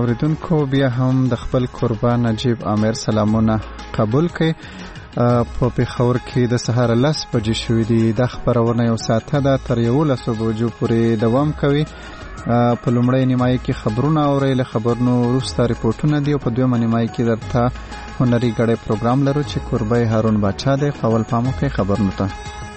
اوریدونکو بیا هم د خپل قربان نجیب عامر سلامونه قبول کړئ. په پیښور کې د سهار 10 بجې شوې دي. د خبرونه یو ساعته ده تر 11 بجو پورې دوام کوي. په لومړۍ نیمایي کې خبرونه اورئ، له خبرونو وروسته ریپورټونه دي او په دویمه نیمایي کې درته هنري ګړی پروګرام لرو چې قربای هارون باچا دی. اول پام وکړئ خبرونو ته.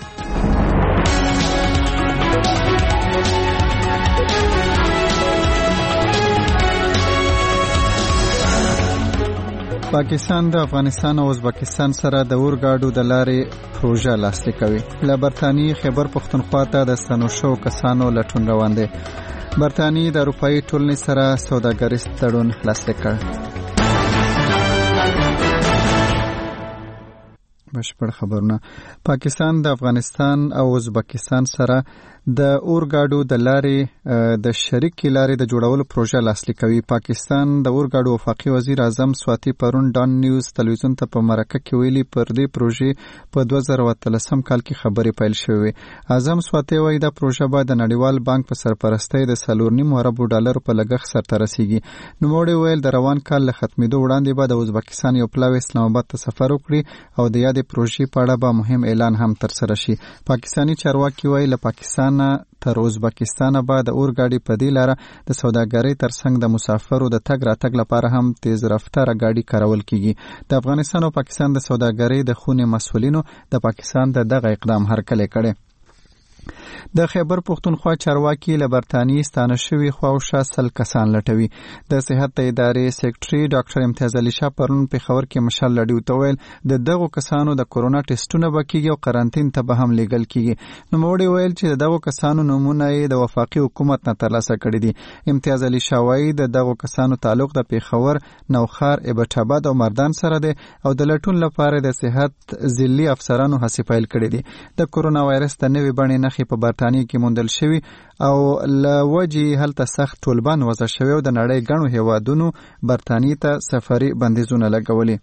پاکستان د افغانستان او ازبکستان سره د اورګاډو د لارې پروژه لاسلیک کوي. له برتانیې خیبر پښتونخوا ته د ستنو شو کسانو لټون روان دی. برتانیې د اروپایي ټولنې سره سوداګریز تړون لاسلیک کړ. بشپړ خبرونه. پاکستان د افغانستان او ازبکستان سره د اورګاډو د لارې د شریکې لارې د جوړولو پروژه لاسلیک کوي. پاکستان د اورګاډو وفاقي وزیر اعظم سواتی پرون ډان نیوز تلویزیون ته په مرکه کې ویلي پر دې پروژې په 2013 کال کې خبرې پیل شوې. اعظم سواتی وایي دا پروژه به د نړیوال بانک په سرپرستۍ د 4.5 ارب ډالر په لګښت سرته رسیږي. نوموړي ویل د روان کال له ختمېدو وړاندې به د ازبکستان یو پلاوی اسلام آباد ته سفر وکړي او د یادې پروژې په اړه به مهم اعلان هم ترسره شي. پاکستاني چارواکي وایي له پاکستان تر ازبکستان به د اورګاډي په دې لاره د سوداګرۍ ترڅنګ د مسافرو د تګ راتګ لپاره هم تیز رفتاره ګاډي کارول کیږي. د افغانستان او پاکستان د سوداګرۍ د خونې مسؤلینو د پاکستان دغه اقدام هرکلی کړی. د خیبر پښتونخوا چارواکي له برتانیې ستانه شوي خواوشا 100 کسان لټوي. د صحت ادارې سیکریټري ډاکټر امتیاز علي شاه پرون پیښور کې مشال لډیو ته ویل د دغو کسانو د کورونا ټیسټونه به کیږي او قرنټین ته به هم لیږل کیږي. نوموړي ویل چې دغو کسانو نمونه یې د وفاقي حکومت نه ترلاسه کړي دي. امتیاز علي شاه وایي د دغو کسانو تعلق د پیښور، نوخار، ایبټ آباد او مردان سره دی او د لټون لپاره د صحت ځلي افسرانو هڅې پیل کړي دي. د کورونا وایرس د نوې بڼې نښې په برتانیې کې موندل شوی او له وجې هلته سخت ټولبند وضع شوی او د نړۍ ګڼو هیوادونو برتانیې ته سفري بندیزونه لګولي.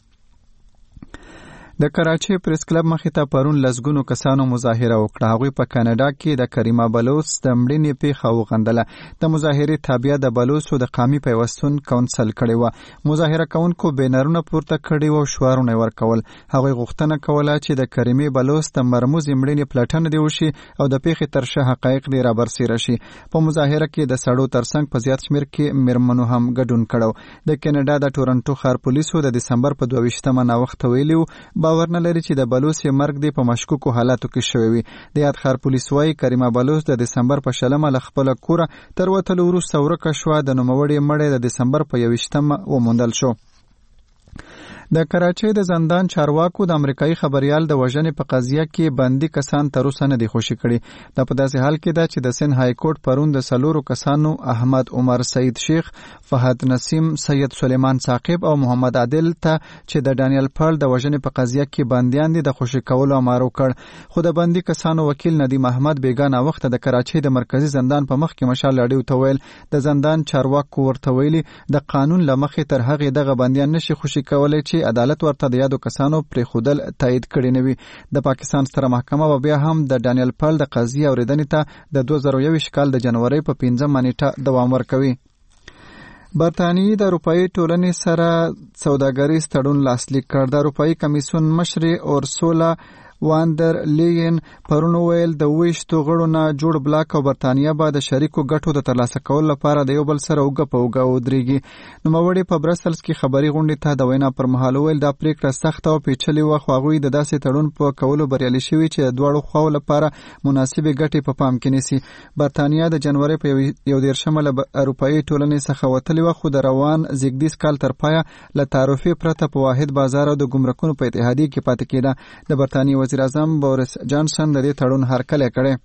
د کراچۍ پریس کلب مخې ته پرون لسګونو کسانو مظاهره وکړه. هغوی په کاناډا کې د کریمه بلوچ د مړینې پیښه وغندله. د مظاهرې تابعه د بلوچو د قومي پیوستون کونسل کړې وه. مظاهره کوونکو بینرونه پورته کړي وو او شعارونه یې ورکول. هغوی غوښتنه کوله چې د کریمې بلوچ د مرموزې مړینې پلټنه دې وشي او د پیښې ترشا حقایق دې رابرسېره شي. په مظاهره کې د سړو ترڅنګ په زیات شمېر کې میرمنو هم ګډون کړو. د کاناډا د ټورنټو ښار پولیسو د دسمبر په 22 ناوخته ویلي وو باور نه لري چې د بلوچ مرګ دی په مشکوکو حالاتو کې شوی وي. د یاد ښار پولیس وايي کریمه بلوچ د دسمبر په 20 له خپل کوره تر وتلو وروسته ورکه شوه. د نوموړي مړی د دسمبر په 21 وموندل شو. د کراچۍ د زندان چارواکو د امریکایي خبريال د وژنې په قضیه کې بندي کسان تر اوسه نه دي خوشي کړي. دا په داسې حال کې ده چې د سند های کورټ پرون د 4 کسانو احمد عمر سید شیخ، فهد نسیم، سید سلیمان ثاقب او محمد عادل ته چې د ډانیل پرل د وژنې په قضیه کې بنديان دي د خوشي کولو امر وکړ. خو د بندي کسانو وکیل ندیم احمد بیگانه وخت د کراچۍ د مرکزی زندان په مخ کې مشال لړیو ته ویل د زندان چارواکو ورته ویلي د قانون لمخې تر هغه دغه بنديان نشي خوشي کولای چې عدالت ورته د یادو کسانو پرې خودل تایید کړي نه وي. د پاکستان ستره محکمه به بیا هم د ډانیل پرل د قضیې اوریدنې ته د 2021 کال د جنوري په 15 نیټه دوام ورکوي. برتانیې د اروپایي ټولنې سره سوداګریز تړون لاسلیک کړ. د اروپایي کمیسیون مشر اورسولا واندر لیین پرون ویل د 20 غړو نه جوړ بلاک او برتانیه به د شریکو ګټو د ترلاسه کولو لپاره د یو بل سره اوږه په اوږه ودرېږي. نوموړي په برسلز کې خبري غونډې ته د وینا پر مهال ویل دا پریکړه سخته او پیچلې وه خو هغوی د داسې تړون په کولو بریالي شوي چې د دواړو خواو لپاره مناسبې ګټې په پام کې نیسي. برتانیه د جنوري په 11 له اروپایي ټولنې څخه وتلې وه خو د روان زیږدیز کال تر پایه له تعرفې پرته په واحد بازار او د ګمرکونو په اتحادیه کې پاتې کېده. د برتانیې وزیر اعظم بوریس جانسن د دې تړون هرکلی کړی.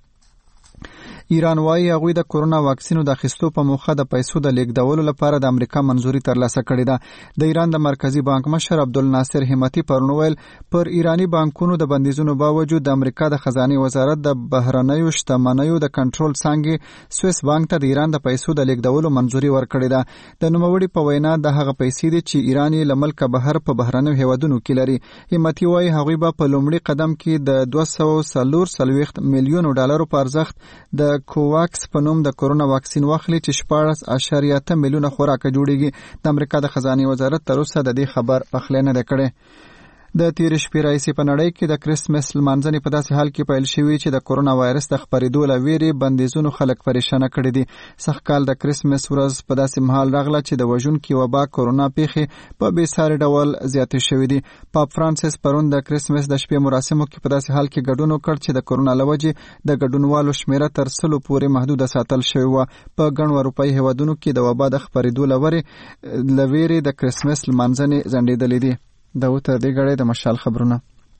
ایران وايي هغوی د کورونا واکسینو د اخیستو په موخه د پیسو د لیږدولو لپاره د امریکا منظوري ترلاسه کړې ده. د ایران د مرکزی بانک مشر عبدالناصر همتی پرون ویل پر ایرانی بانکونو د بندیزونو باوجود د امریکا د خزانه وزارت د بهرنیو شتمنیو د کنټرول څنګه سویس بانک ته د ایران د پیسو د لیږدولو منظوري ورکړې ده. د نوموړي په وینا د هغه پیسې دي چې ایران له ملک بهر په بهرنیو هیوادونو کې لري. همتی وايي هغوی به په لومړي قدم کې د 240 میلیون ډالرو په ارزښت د د کوواکس په نوم د کورونا واکسین واخلي چې 14.8 میلیونه خوراکه جوړیږي. د امریکا د خزانه وزارت تر اوسه د دې خبر پخلی نه کړي. د تیر شپې راځي په نړۍ کې د کریسمس لمانځنې په داسې حال کې پیل شوې چې د کورونا وایرس د خپرېدو له ویرې بندیزونو خلک پریشانه کړي دي. سږکال د کریسمس ورځ په داسې مهال راغله چې د وژونکي وبا کورونا پیښې په بې ساري ډول زیاتې شوې دي. پاپ فرانسیس پرون د کریسمس د شپې مراسمو کې په داسې حال کې ګډون وکړ چې د کورونا له وجې د ګډونوالو شمیره تر 100 پورې محدوده ساتل شوې وه. په ګڼو اروپایي هیوادونو کې د وبا د خپرېدو له ویرې د کریسمس لمانځنې ځنډېدلې دي. دا وته د غړې د مشال خبرونه.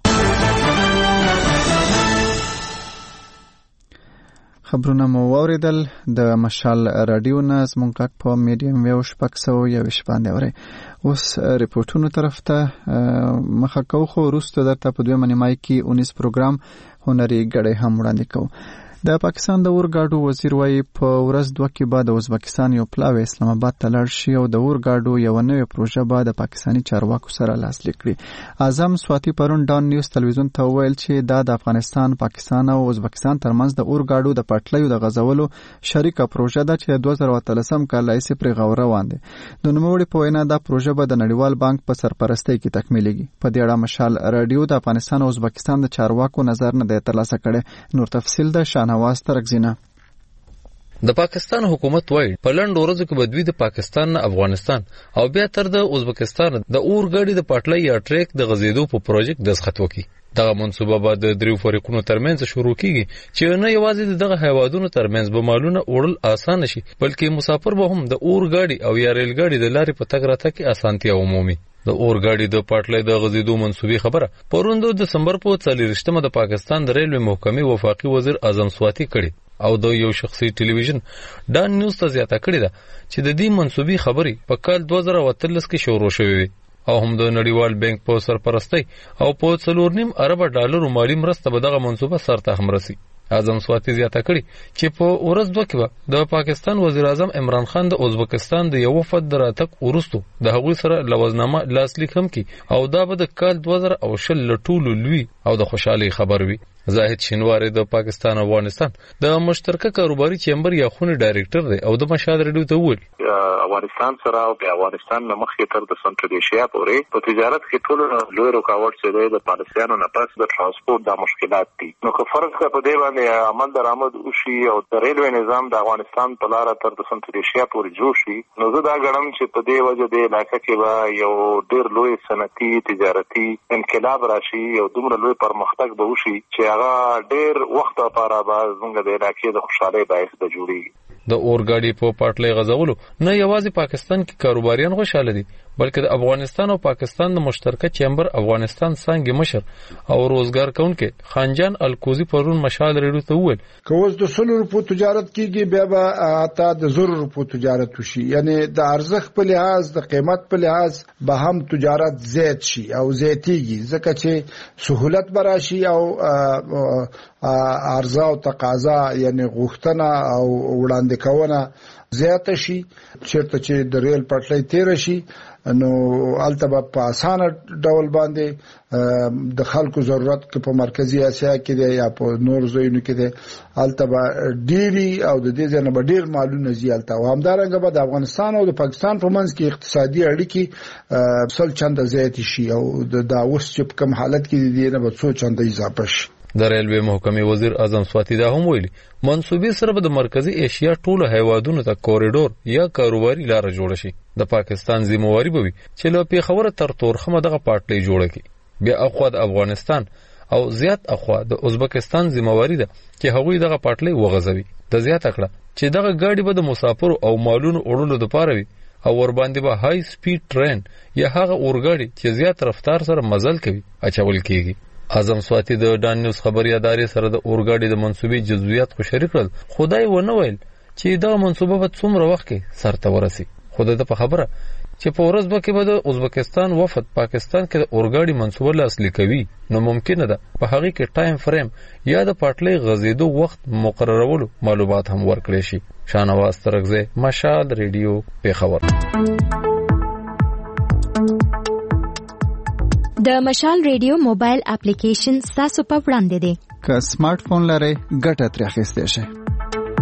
خبرونه مو واوریدل د مشال رادیو نه زمونږ غږ په میډیم ویو 621 باندې اوري. اوس ریپورتونو طرف ته مخه کو خو وروسته درته په 2 نیمای کې 19 پروګرام هنري غړې هم وړاندې کوو. د پاکستان د اورګاډو وزیر وايي په ورځ دوه کې بعد ازبکستان یو پلاوی اسلام آباد ته لاړ شي او د اورګاډو یو نوې پروژه به د پاکستاني چارواکو سره لاسلیک کړي. اعظم سواتی پرون ډان نیوز تلویزیون ته وویل چې دا د افغانستان، پاکستان او ازبکستان ترمنځ د اورګاډو د پټلیو د غځولو شریکه پروژه ده چې 2013 کال راهیسې پرې غور روان دي. د نوموړي په وینا دا پروژه به د نړیوال بانک په سرپرستۍ کې تکمیلېږي. په دې اړه مشال رادیو د افغانستان او ازبکستان د چارواکو نظر نه دی ترلاسه کړی. نور تفصیل د شاهنواز ترکزینه. د پاکستان حکومت وایي په لنډ ورځو کې بدوی د پاکستان نه افغانستان او بیا تر د ازبکستان د اورګاډي د پټلۍ یا ټریک د غځېدو په پروژیکټ دسخط وکړي. دغه منصوبه به د دریو فریقونو ترمنځ شروع کیږي چې نه یوازې دغه هیوادونو ترمنځ به مالونه وړل آسان شي بلکې مسافر به هم د اورګاډي او یا ریل ګاډي د لارې په تګ راتګ کې اسانتیا ومومي. د اورګاډي د پټلۍ د غځېدو منسوبي خبره پرون د دسمبر په 24مه د پاکستان د ریلوې محکمې وفاقي وزیر اعظم سواتی کړي او د یو شخصي ټلویزیون ډان نیوز ته زیاته کړې ده چې د دې منسوبي خبري په کال 2013 کې شروع شوې او هم د نړیوال بانک په سرپرستۍ او په 4.5 ارب ډالر مالی مرسته به دغه منسوبه سرته هم رسي. اعظم سواتی زیاته کړي چې په ورځ دوه کې د پاکستان وزیر اعظم عمران خان د ازبکستان د یو وفد دراتک ورستو د هغوی سره لوزنامه لاسلیک هم کی او دا به د کال 2020 لټولو لوی او د خوشحالي خبر وي. زاهد شینواری د پاکستان او افغانستان د مشترکه کاروباري چیمبر یا خونی ډایریکټر دی او د مشال رډیو ته وویل افغانستان سره او د افغانستان نه مخکې تر د سنټرل ایشیا پورې په تجارت کې ټول لوی رکاوټ چې د پالیسیانو نه پس د ترانسپورت د مشکلات دي. نو که فرض کړه په دې باندې عمل درآمد وشي او د ریلوې نظام د افغانستان په لار تر د سنټرل ایشیا پورې جوړ شي نو زه دا ګڼم چې په دې وجه د علاقې کې به یو ډېر لوی صنعتي تجارتي انقلاب راشي او دومره لوی پرمختګ به وشي چې ډېر وخت لپاره به زموږ د علاقې د خوشحالۍ باعث به جوړیږي. د اورګاډي په پټلۍ غځولو نه یوازې پاکستان کې کاروباریان خوشاله دي بلکې د افغانستان او پاکستان د مشترکه چیمبر افغانستان څنګه مشر او روزګار کونکي خانجان الکوزی پرون مشال رډیو ته وویل کوز د 100 روپو تجارت کیږي بیا به اته د 0 روپو تجارت وشي یعنی د ارزښت په لحاظ د قیمت په لحاظ به هم تجارت زیات شي او زیاتیږي ځکه چې سہولت براشي او عرضه او تقاضا یعنی غوښتنه او وړاندې کونه زیات شي. چیرته چې د ریل پټلۍ تیر شي نو البته په اسانه ډول باندې د خلکو ضرورت په مرکزی اسیا کې دی یا په نور ځایونو کې دی البته ډيري او د دې ځنه به ډیر مالونه زیالته او همدارنګه به د افغانستان او د پاکستان په منځ کې اقتصادي اړیکې سل چنده زیات شي او دا اوس چې په کوم حالت کې دي نه به څو چنده اضافه شي. د ریلوې محکمې وزیر اعظم سواتی دا هم ویلي منسوبي سره به د مرکزی ایشیا ټولو هیوادونو ته کوریډور یا کاروباري لار جوړ شي. د پاکستان ذمہواری به وي چې له پیښور تر تورخمه دغه پټلۍ جوړه کړي. بیا اخوا د افغانستان او زیات اخوا د ازبکستان ذمہواری ده چې هغوی دغه پټلۍ وغځوي. د زیات کړه چې دغه ګاډي به د مسافرو او مالونو وړلو لپاره وي او ور باندې به های سپیډ ټرین یا هغه اورګاډي چې زیات رفتار سره مزل کوي اچول کیږي. اعظم سواتی د ډان نیوز خبري ادارې سره د اورګاډي د منسوبي جزئیات خو شریک کړل خدای ونه ویل چې دا منسوبه به څومره وخت کې سرته ورسي. خدای ته په خبره چې په ورځ به کې به د ازبکستان وفد پاکستان کې د اورګاډي منسوبه لاسلیک کوي نو ممکنه ده په هغه کې ټایم فریم یا د پټلۍ غځېدو وخت مقررولو معلومات هم ورکړي شي. شاهنواز ترکزی مشال ریډیو پیښور. د مشال ریډیو موبایل اپلیکیشن تاسو په وړاندې دی. که سمارټ فون لرئ ګټه ترې اخیستی شئ.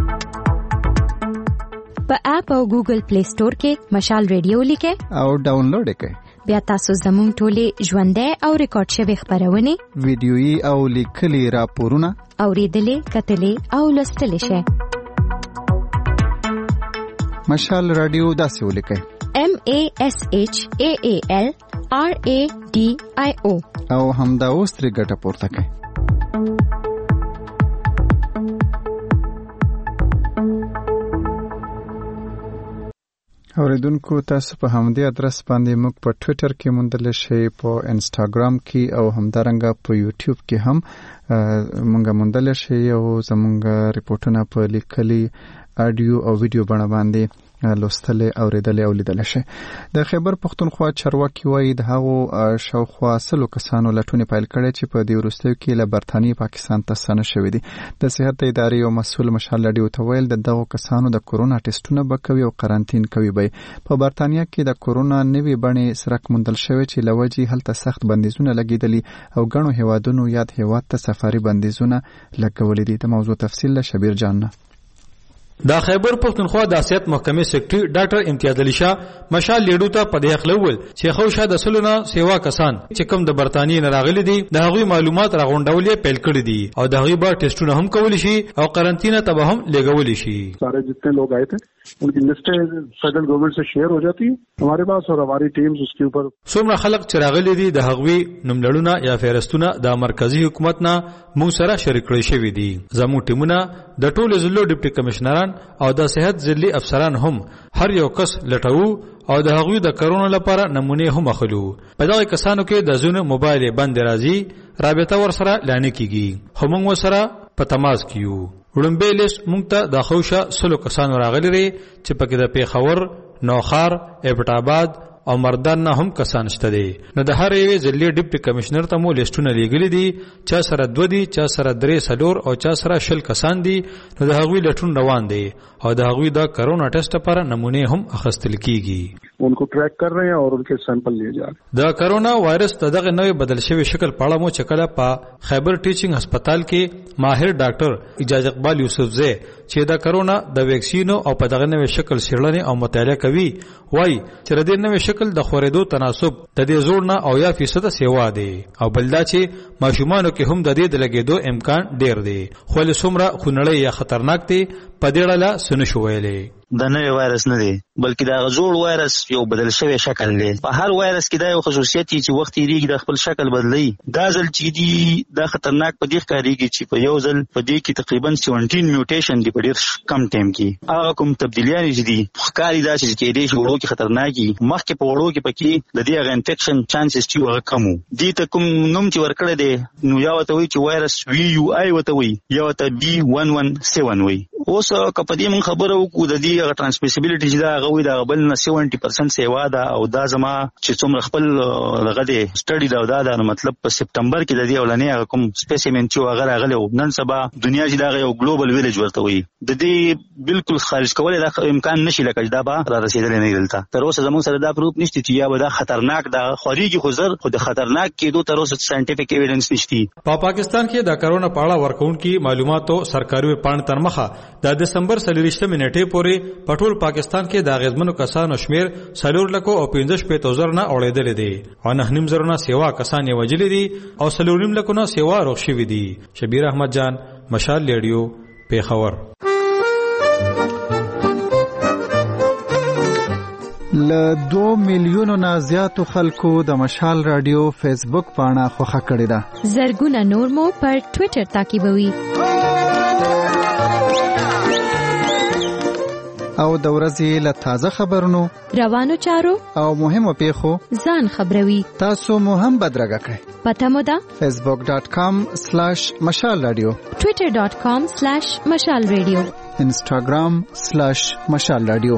په اپ او ګوګل پلی سٹور کې مشال ریډیو لیکه او ډاونلوډ کړئ. بیا تاسو زموږ ټولې ژوندۍ او ریکارډ شوی خبرونه ویډیويي او لیکلي راپورونه اوریدلې کتلې او لوستلې شئ. مشال رادیو داسې ولیکئ MASHAALRADIO او همدا اوس ترې ګټه پورته کړئ. اوریدونکو تاسو په همدې ادرس باندې موږ په ټوئیټر کې موندل شئ، په انسټاګرام کې او همدارنګه په یوټیوب کې هم موږ موندل شئ او زموږ ریپورتونه په لیکلي اډیو او ویډیو بڼه باندې لوستل او ریدل او لیدل شي. د خیبر پختونخوا چارواکي وایي د هغو شاوخوا 100 کسانو لټونې پیل کړې چې په دې وروستیو کې له برتانیې پاکستان ته ستانه شوي دي. د صحت ادارې یو مسؤل مشال رادیو ته ویل د دغو کسانو د کورونا ټیسټونه به کوي او قرنټین کوي به. په برتانیې کې د کورونا نوې بڼې سرک موندل شوی چې لوجي هلته سخت بندیزونه لګیدلي او غنو هیوادونو یاد هیواد ته سفاري بندیزونه لګولې دي. د موضوع تفصیل له شبیر جان نه. د خیبر پختونخوا د سیاست محکمې سیکریټری ډاکټر امتیاز علي شاه مشال لیډو ته په دې حق لول چې خو شاده سلونه سیوا کسان چې کوم د برتانیې نه راغلي دي د هغوی معلومات راغونډول یې پیل کړی دي او د هغوی به ټیسټونه هم کول شي او قرنطینه ته به هم لګول شي. سارے جتنے لوگ آئے تھے उनकी लिस्टें federal government से शेयर हो जाती है हमारे पास और हमारी टीम्स उसके ऊपर. څومره خلک چې راغلي دي د هغوی نوملړونه یا فهرستونه د مرکزی حکومت نه موږ سره شریک کړی شوی دي. زموږ ټیمونه د ټولو ضلعو ډیپټي کمشنران او د صحت ضلعي افسران هم هر یو کس لټو او د هغوی د کرونا لپاره نمونه هم اخلو. په دغه کسانو کې د زونه موبایل بند راځي رابطه ور سره لانه کیږي. هم موږ سره په تماس کیو. وړاندې لیست مونږ ته د خوشا 100 کسانو راغلي دي چې پکې د پیښور، نوخار، ایبټ آباد او مردان نه هم کسان شته دي. نو د هر یو ضلعي ډیپټي کمشنر ته مو لیستونه لیږلي دي چې سره 2 دي، چې سره 3 سلور او چې سره 0 کسان دي. نو د هغوی لټون روان دي او د هغوی د کرونا ټیسټ لپاره نمونه هم اخیستل کیږي. उनको ट्रैक कर रहे हैं और उनके सैंपल लिए जा रहे हैं. د کرونا وایرس دغه نوې بدل شوی شکل په اړه مو چکله په خیبر ټیچینګ هسپتال کې ماهر ډاکټر اجازه اقبال یوسفزی چې د کرونا د ویکسینو او په دغه نوې شکل شړلنې او مطالعه کوي وایي چې د نوې شکل د خورېدو تناسب د دې زوړ نه او یا فیصد سیوا دی او بلدا چې ماشومانو کې هم د دې د لګېدو امکان ډیر دی. خو له څومره خونړی یا خطرناک دی په دې اړه سن شو ویلې. د نوې وایرس نه دی بلکې دا غزوړ وایرس یو بدل شوی شکل دی. په هر وایرس کې دا یو خصوصیت چې وخت یې د خپل شکل بدلی. دا ځل چې دی دا خطرناک په دې ښکاریږي چې په یو ځل په دې کې تقریبا 17 میوټیشن دی په ډیر کم ټایم کې. هغه کوم تبدیلیان چې دي ښکاری دا چې کې دې وړو کې خطرناکي مخکې په وړو کې پکې د دې هغه انفیکشن چانسز چې هغه کم دي. ته کوم نوم چې ورکړی دی نو یا وته وي چې وایرس VUI وته وي یا وته B117 وي. اوس کپدې من خبره وکړو د دې هغه ترانسمیسیبিলিټی چې دا غوي دا بل نه 70% سیوا ده او دا زما چې څومره خپل لغه دي سټډي دا دا مطلب په سپتمبر کې د دې اولنې کوم سپیسیمن چې هغه راغلی نن سبا دنیا چې دا یو ګلوبل ویلیج ورته وي د دې بالکل خارج کولای دا امکان نشي لکه دا به را رسیدل نه دلته. تر اوسه زموږ سره دا پروف نشته چې یا به دا خطرناک دا خوريږي خو زر خو د خطرناک کېدو تر اوسه ساينټیفیک ایویډنس نشته. په پاکستان کې د کرونا په اړه ورکوونکي معلوماتو سرکاري پاڼ تر مخه د دسمبر 23 نیټې پورې په ټول پاکستان کې د غزمنو کسانو شمیر 4 لک او 15,000 نه اوریدل دي او 9,000 نه سیوا کسان یې وجلې دي او 4 لک نه سیوا روغ شوي دي. شبیر احمد جان، مشال ریډیو، پیښور. له 2 میلیونو نه زیاتو خلکو د مشال رادیو فیسبوک پاڼه خوښه کړې ده. زرګونه نور مو پر ټوئیټر تعقیبوي او د ورځې له تازه خبرونو، روانو چارو او مهمو پیښو ځان خبروي. تاسو مو هم بدرګه کړئ. پته مو ده facebook.com/mashalradio، twitter.com/mashalradio، instagram/mashalradio.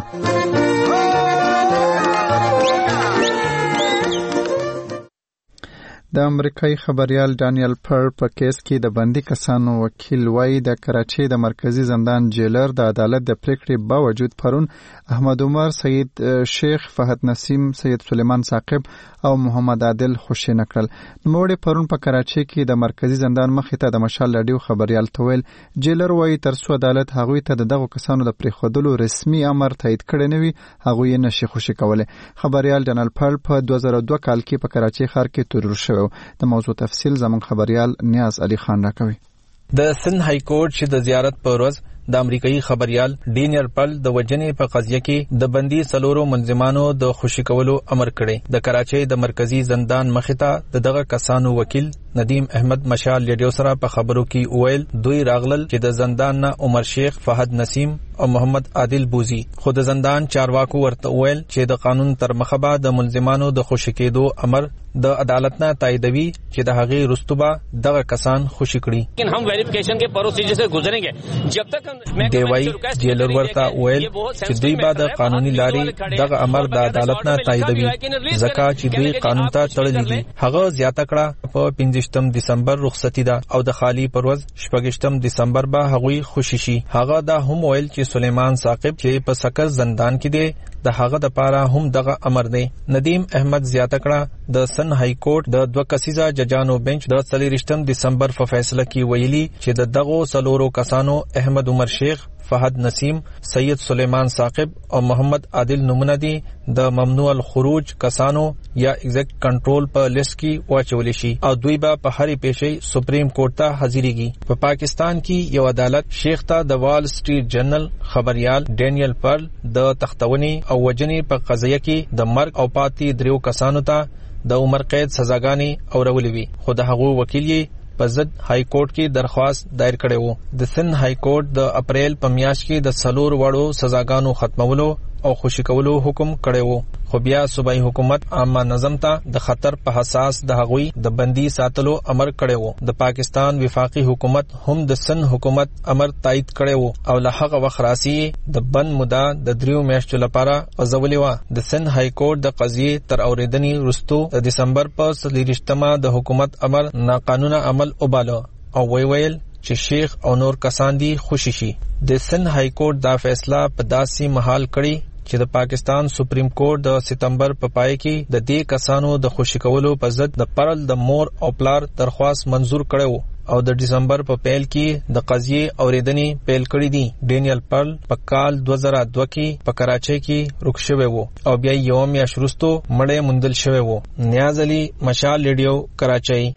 د امریکایي خبريال ډانیل پر په کیس کې د بندي کسانو وکیل وایي د کراچۍ د مرکزی زندان جیلر د عدالت د پریکړې باوجود پرون احمد عمر، سید شیخ، فهد نسیم، سید سلیمان ثاقب او محمد عادل خوشی نکړل. نوموړي پرون په کراچۍ کې د مرکزی زندان مخې ته د مشال رادیو خبريال تویل جیلر وایي ترڅو عدالت هغوی ته دغه کسانو د پریښودلو رسمي امر تایید کړی نه وي هغوی یې نشي خوشی کولی. خبريال ډانیل پر په 2002 کال کې په کراچۍ ښار کې تورور شوی. د موضوع تفصیل زموږ خبريال نیاز علي خان راکوي. د سند های کورټ چې د زیارت په ورځ د امریکایي خبريال ډینیل پل د وجنې په قضیه کې د بندي سلورو منظمانو د خوشی کولو امر کړی. د کراچۍ د مرکزی زندان مخې ته دغه کسانو وکیل ندیم احمد مشال لیډیو سره په خبرو کې ویل دوی راغلل چې د زندان نه عمر شیخ، فهد نسیم او محمد عادل بوزي. خو د زندان چارواکو ورته ویل چې د قانون تر مخه د ملزمانو د خوشی کېدو امر د عدالت نه تاییدوي چې د هغې رستوبه دغه کسان خوشی کړي. لیکن هم ویریفیکیشن के प्रोसीजर से गुजरेंगे जब तक دیوای جیلر ورته ویل چې دوی به د قانوني لارې دغه امر د عدالت نه تاییدوي ځکه چې دوی قانون ته تړلي دي. هغه زیاته کړه په 15 دسمبر رخصتي ده او د خالی پروز 16 دسمبر به هغوی خوشی شي. هغه دا هم ویل چې سلیمان ثاقب چې په سکر زندان کې دی د هغه د پاره هم دغه امر دی. ندیم احمد زیاته کړه د سن های کورټ د 2 کسیزه ججانو بنچ د 23 دسمبر په فیصله کې ویلي چې د دغو سلورو کسانو احمد عمر شیخ، فهد نسیم، سید سلیمان ثاقب او محمد عادل نمونه دي د ممنوع الخروج کسانو یا ایگزیکټ کنټرول په لیست کې واچول شي او دوی به په هرې پیښې سپریم کورټ ته حاضرېږي. په پاکستان کې یو عدالت شیخ ته د وال سټریټ جرنل خبريال ډینیل پرل د تختونې او وجنې په قضیه کې د مرګ او پاتې دریو کسانو ته د عمر قید سزاګانې اورولې وي. خو د هغو وکیل یې په ضد های کورټ کې درخواست دایر کړی وو. د سند های کورټ د اپریل په میاشت کې د سلور وړو سزاګانو ختمولو او خوشی کولو حکم کړی وو. خو بیا صوبایي حکومت عامه نظم ته د خطر په حساس د هغوی د بندي ساتلو امر کړی وو. د پاکستان وفاقي حکومت هم د سند حکومت امر تایید کړی وو او له هغه وخت راسي د بند موده د 3 میاشتو لپاره غځولې وه. د سند های کورټ د قضیې تر اورېدنې وروستو د دسمبر په 23 د حکومت امر ناقانونه عمل وباله او ویل چې شیخ او نور کسان دي خوشی شي. د سند های کورټ دا فیصله په داسې محال کړی چې د پاکستان سپریم کورټ د ستمبر په پای کې د دې کسانو د خوشی کولو په ضد د پرل د مور او پلار درخواست منزور کړو او د دسمبر په پیل کې د قضیې اوریدنې پیل کړې دي. ډینیل پرل په کال 2002 کې په کراچۍ کې رک شوی وو او بیا یو میاشت وروسته مړی موندل شوی وو. نیاز علي، مشال ریډیو، کراچۍ.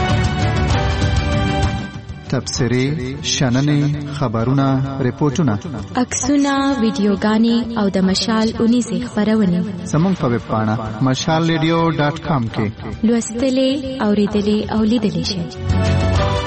تبصرې، شننې، خبرونه، ریپورتونه، عکسونه، ویډیوګانې او د مشال 19 خبرونه زموږ په ویب پاڼه mashalradio.com کې لوستلې، اوریدلې او لیدلې شئ.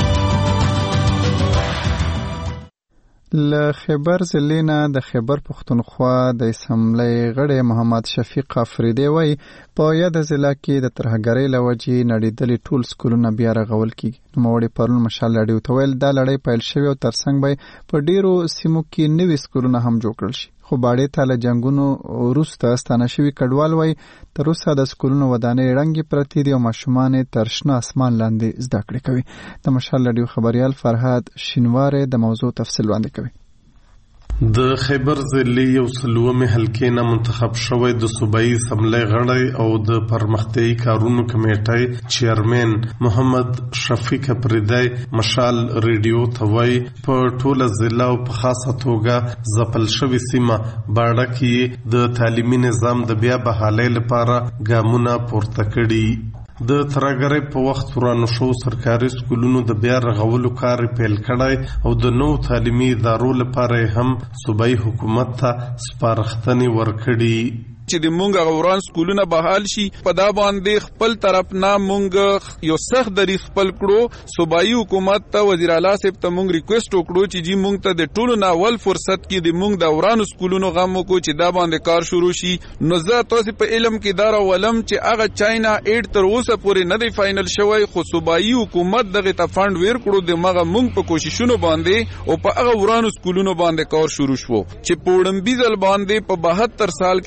له خیبر ضلع نه د خیبر پښتونخوا د اسمبلی غړی محمد شفیق افریدی وایي په یاده ضلع کې د ترهګرۍ له وجې نړېدلي ټول سکولونه بیا رغول کیږي. نوموړي پرون مشال راډیو ته ویل دا لړۍ پیل شوې او ترڅنګ به په ډیرو سیمو کې نوي سکولونه هم جوړ کړل شي. خو باړې ته له جنګونو وروسته ستانه شوي کډوال وایي تر اوسه د سکولونو ودانۍ ړنګې پرتې دي او ماشومان یې تر شنه اسمان لاندې زده کړې کوي. د مشال راډیو خبریال فرهاد شینواری د موضوع تفصیل وړاندې کوي. د خیبر ضلع یو سلومې حلقې نه منتخب شوی د صوبایي اسمبلی غړی او د پرمختیایي کارونو کمیټې چیرمن محمد شفیق افریدی مشال ریډیو ته وایي په ټوله ضلع او په خاصه توګه ځپل شوې سیمه باړه کې د تعلیمي نظام د بیا بحالۍ لپاره ګامونه پورته کړي. د ترهګرۍ په وخت ورانو شو سرکاري سکولونو د بیا رغولو کار پیل کړی او د نوو تعلیمي ادارو لپاره هم صوبایي حکومت ته سپارښتنې ورکړي چې د مونږ غوران سکولونه بحال شي. په دا باندې خپل طرف نه مونږ یو سخت دریځ خپل کړو. صوبایي حکومت ته وزیر اعلی صاحب ته مونږ ریکوست وکړو چې جی مونږ ته د ټولو ناول فرصت کې د مونږ د ورانو سکولونو غم وکړو چې دا باندې کار شروع شي. نو زه تاسو په علم کې دا راولم چې هغه چاینا 8 تر اوسه پورې نه دی فائنل شوی خو صوبایي حکومت دغه ته فند ور کړو د مغه مونږ په کوششونو باندې او په هغه ورانو سکولونو باندې کار شروع شو چې په وړاندې ځل باندې په 72 سال کې چې په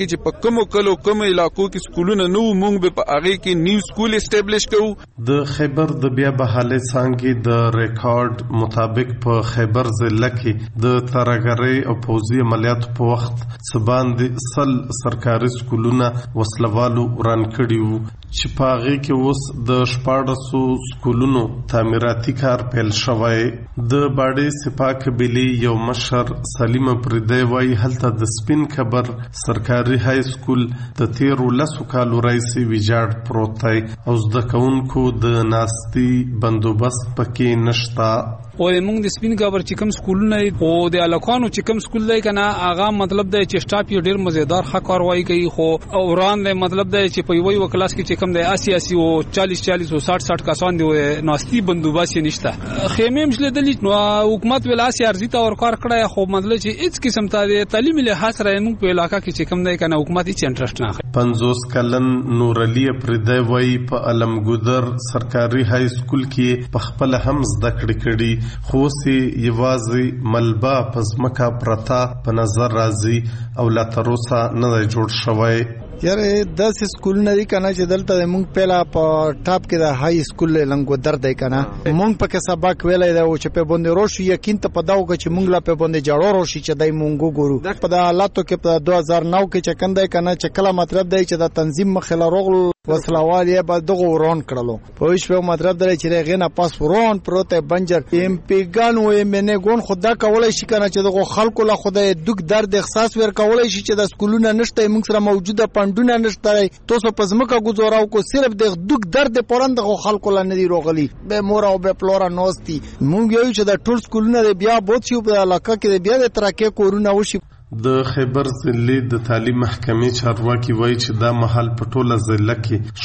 کوم علاقو کې سکولونه نو مونږ به په هغه کې نیو سکول اسټابلیش کوو. د خیبر د بیا بحالي څنګه د ریکارډ مطابق په خیبر ضلع کې د ترګری او پوزي عملیات په وخت سباند سل سرکاري سکولونه وسلوالو وران کړیو چې په هغه کې اوس د 1400 سکولونو تعمیراتي کار پیل شوی. د باډي سپاه قبيله یو مشر سلیم پردی وای هلته د سپین خبر سرکاري های سکول د 13 کالو راځي ویجاړ پروت دی او زده کوونکو د ناستي بندوبست پکې نشتا. او موږ د سپین خبر چې کوم سکولونه او د الکانو چې کوم سکول دی کنه هغه مطلب دی چې سټاپ یې ډیر مزیدار ښه کاروایی کوي خو اوران دی مطلب دی چې په یوې کلاس کې چې کوم دی 80 او 40 او 60 کسان دی ناستي بندوبست نشته. خیمه مشله د نو حکومت ولاس ارزي تا ور کار کړی خو مطلب چې هیڅ قسم ته تعلیمي لحاظ سره موږ په علاقہ کې چې کوم دی کنه حکومت هیڅ انټرست نه اخلي. 50 کلن نور علي پردی وای په علمګودر سرکاري های سکول کې په خپل هم زده کړی خو سي یوازې ملبا پزمکا پرتا په نظر راځي او لا تروسا نه جوړ شوی. یاره 10 سکول نه دي کنه چې دلته مونږ پهلا په ټاپ کې د های سکول لنګو درد دی کنه مونږ په کې سبق ویلای دا چې په باندې روشي یقین ته پداو چې مونږ لا په باندې جوړو روشي چې دای مونږ ګورو په د حالاتو کې په 2009 کې چې کنده کنه چې کله مطلب دی چې د تنظیم مخله روغل وسلوال یې بعد دغه ورون کړلو په هیڅ په مطلب دی چې غینه پاس ورون پروت بنجر ایم پی ګان و منه ګون خدا کولای شي کنه چې دغه خلکو له خدای دک درد احساس ور کولای شي چې د سکولونه نشته مونږ سره موجوده پندونه نشته توسو پزمکه گزاراو کو صرف د دک درد پرند خلکو له ندي روغلی به مور او به پلورا نوستي مونږ یو چې د ټول سکولونه بیا بوت شي په علاقه کې بیا د ترکه کورونه وشي. د خیبر ضلع د تعلیم محکمې چارواکي وایي چې دا محل په ټوله ضلع کې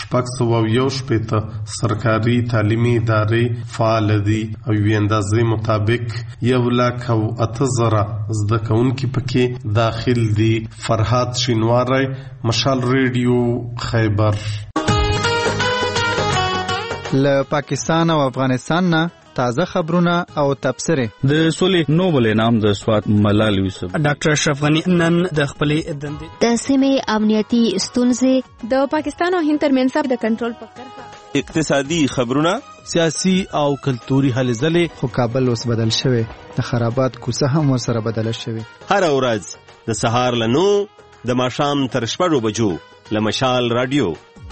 611 سرکاري تعلیمي ادارې فعال دي او یو اندازې مطابق 1,08,000 زده کوونکي پکې داخل دي. فرهاد شینواری، مشال ریډیو، خیبر. له پاکستان او افغانستان نه تازه خبرونه او تبصره. د سولې نوبل انعام د سوات ملال یوسف ډاکټر اشرف غنی نن د خپلې دندې د سیمې امنیتي ستونزې د پاکستان او هند ترمنځ د کنټرول په کرښه اقتصادي خبرونه سیاسي او کلتوري هلې ځلې خو کابل اوس بدل شوی د خرابات کوڅه هم سره بدل شوی. هر ورځ د سهار له 9 د ماښام تر 6 بجو له مشال رادیو.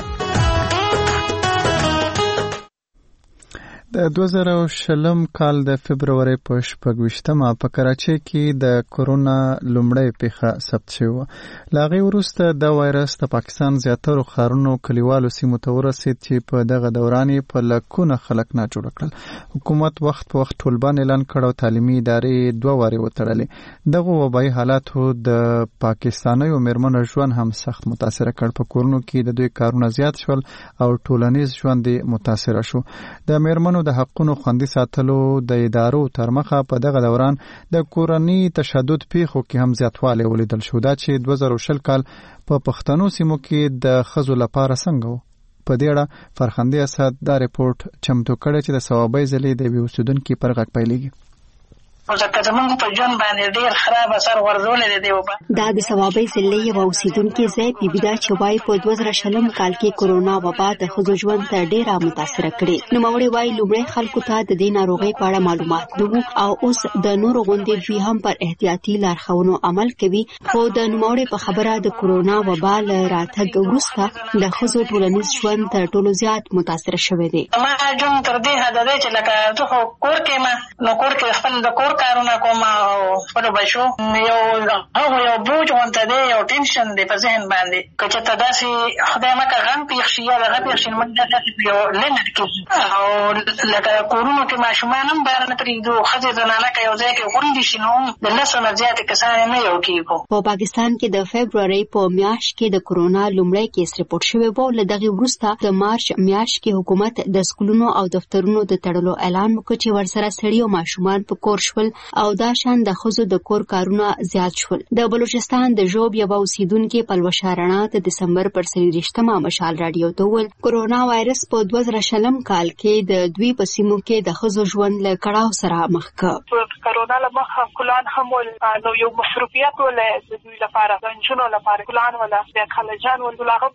د 2020 کال د فبرवरी په 28مه په کراچۍ کې د کورونا لومړی پیښه ثبت شوه. لاغي وروسته د وایرس د پاکستان زیاتره ښارونو کلیوالو سیمو ته ورسید چې په دغه دوران په لکونه خلک نه جوړ کړل. حکومت وخت په وخت ټولبان اعلان کړ او تعلیمي ادارې 2 واري وتړلې. دغه وبایي حالاتو د پاکستانیو میرمنو ژوند هم سخت متاثر کړ. په کورونو کې د دوی کارونه زیات شول او ټولنیز ژوند متاثر شو. د میرمنو د حقونو خوندي ساتلو د ادارو تر مخه په دغه دوران د کورني تشدد پیښو کې هم زیاتوالی ولیدل شو. دا چې 2020 کال په پښتنو سیمو کې د ښځو لپاره څنګه و. په دې اړه فرخندي اسد دا ریپورت چمتو کړی چې د ثوابي ضلع د یوې اوسیدونکي پر غږ پیلېږي. ځکه زمونږ په ژوند باندې ډېر خراب اثر غورځولی دی وبا. دا د ثوابي ضلع یوه اوسیدونکې ځای بیبي ده چې وایي په 2020 کال کې کورونا وبا د ښځو ژوند ته ډېره متاثره کړې. نوموړې وایي لومړی خلکو ته د دې ناروغۍ په اړه معلومات نه وو او اوس د نورو غوندې دوی هم پر احتیاطي لارښوونو عمل کوي. خو د نوموړې په خبره د کورونا وبا له راتګ وروسته د ښځو ټولنیز ژوند تر ټولو زیات متاثره شوی دی. ما ژوند تر دې حده دی چې لکه زه خو کور کې ما نو کور کې خپل د کور کارونه کوم او خپل بچو یو بوج غونته دی یو ټینشن دی په ذهن باندې که چېرته داسې خدای مکه غم پېښ شي یا دغه پېښ شي موږ داسې په یو لمټ کې او لکه کورونو کې ماشومان هم بهر نه پرېږدو ښځې زنانه که یو ځای کې غونډې شي نو د 10 نه زیاتې کسان نه یو کېږو. په پاکستان کې د فبرवरी په میاشت کې د کورونا لومړی کیس ریپورټ شوی و. له دغې وروسته د مارچ میاشت کې حکومت د سکولونو او دفترونو د تړلو اعلان وکړ چې ورسره سړي او ماشومان په کور شول شول او دا شان د ښځو د کور کارونه زیات شول. د بلوچستان د ژوب یوه اوسیدونکې پلوشه رڼا د دسمبر پر 23 مشال راډیو ته وویل کرونا وایرس په 2020 کال کې د دوی په سیمو کې د ښځو ژوند له کړاو سره مخ کړ. کرونا له مخه کلان هم نو یو مصروفیت ولې د دوی لپاره د نجونو لپاره کلان ولا د خلجان ولغه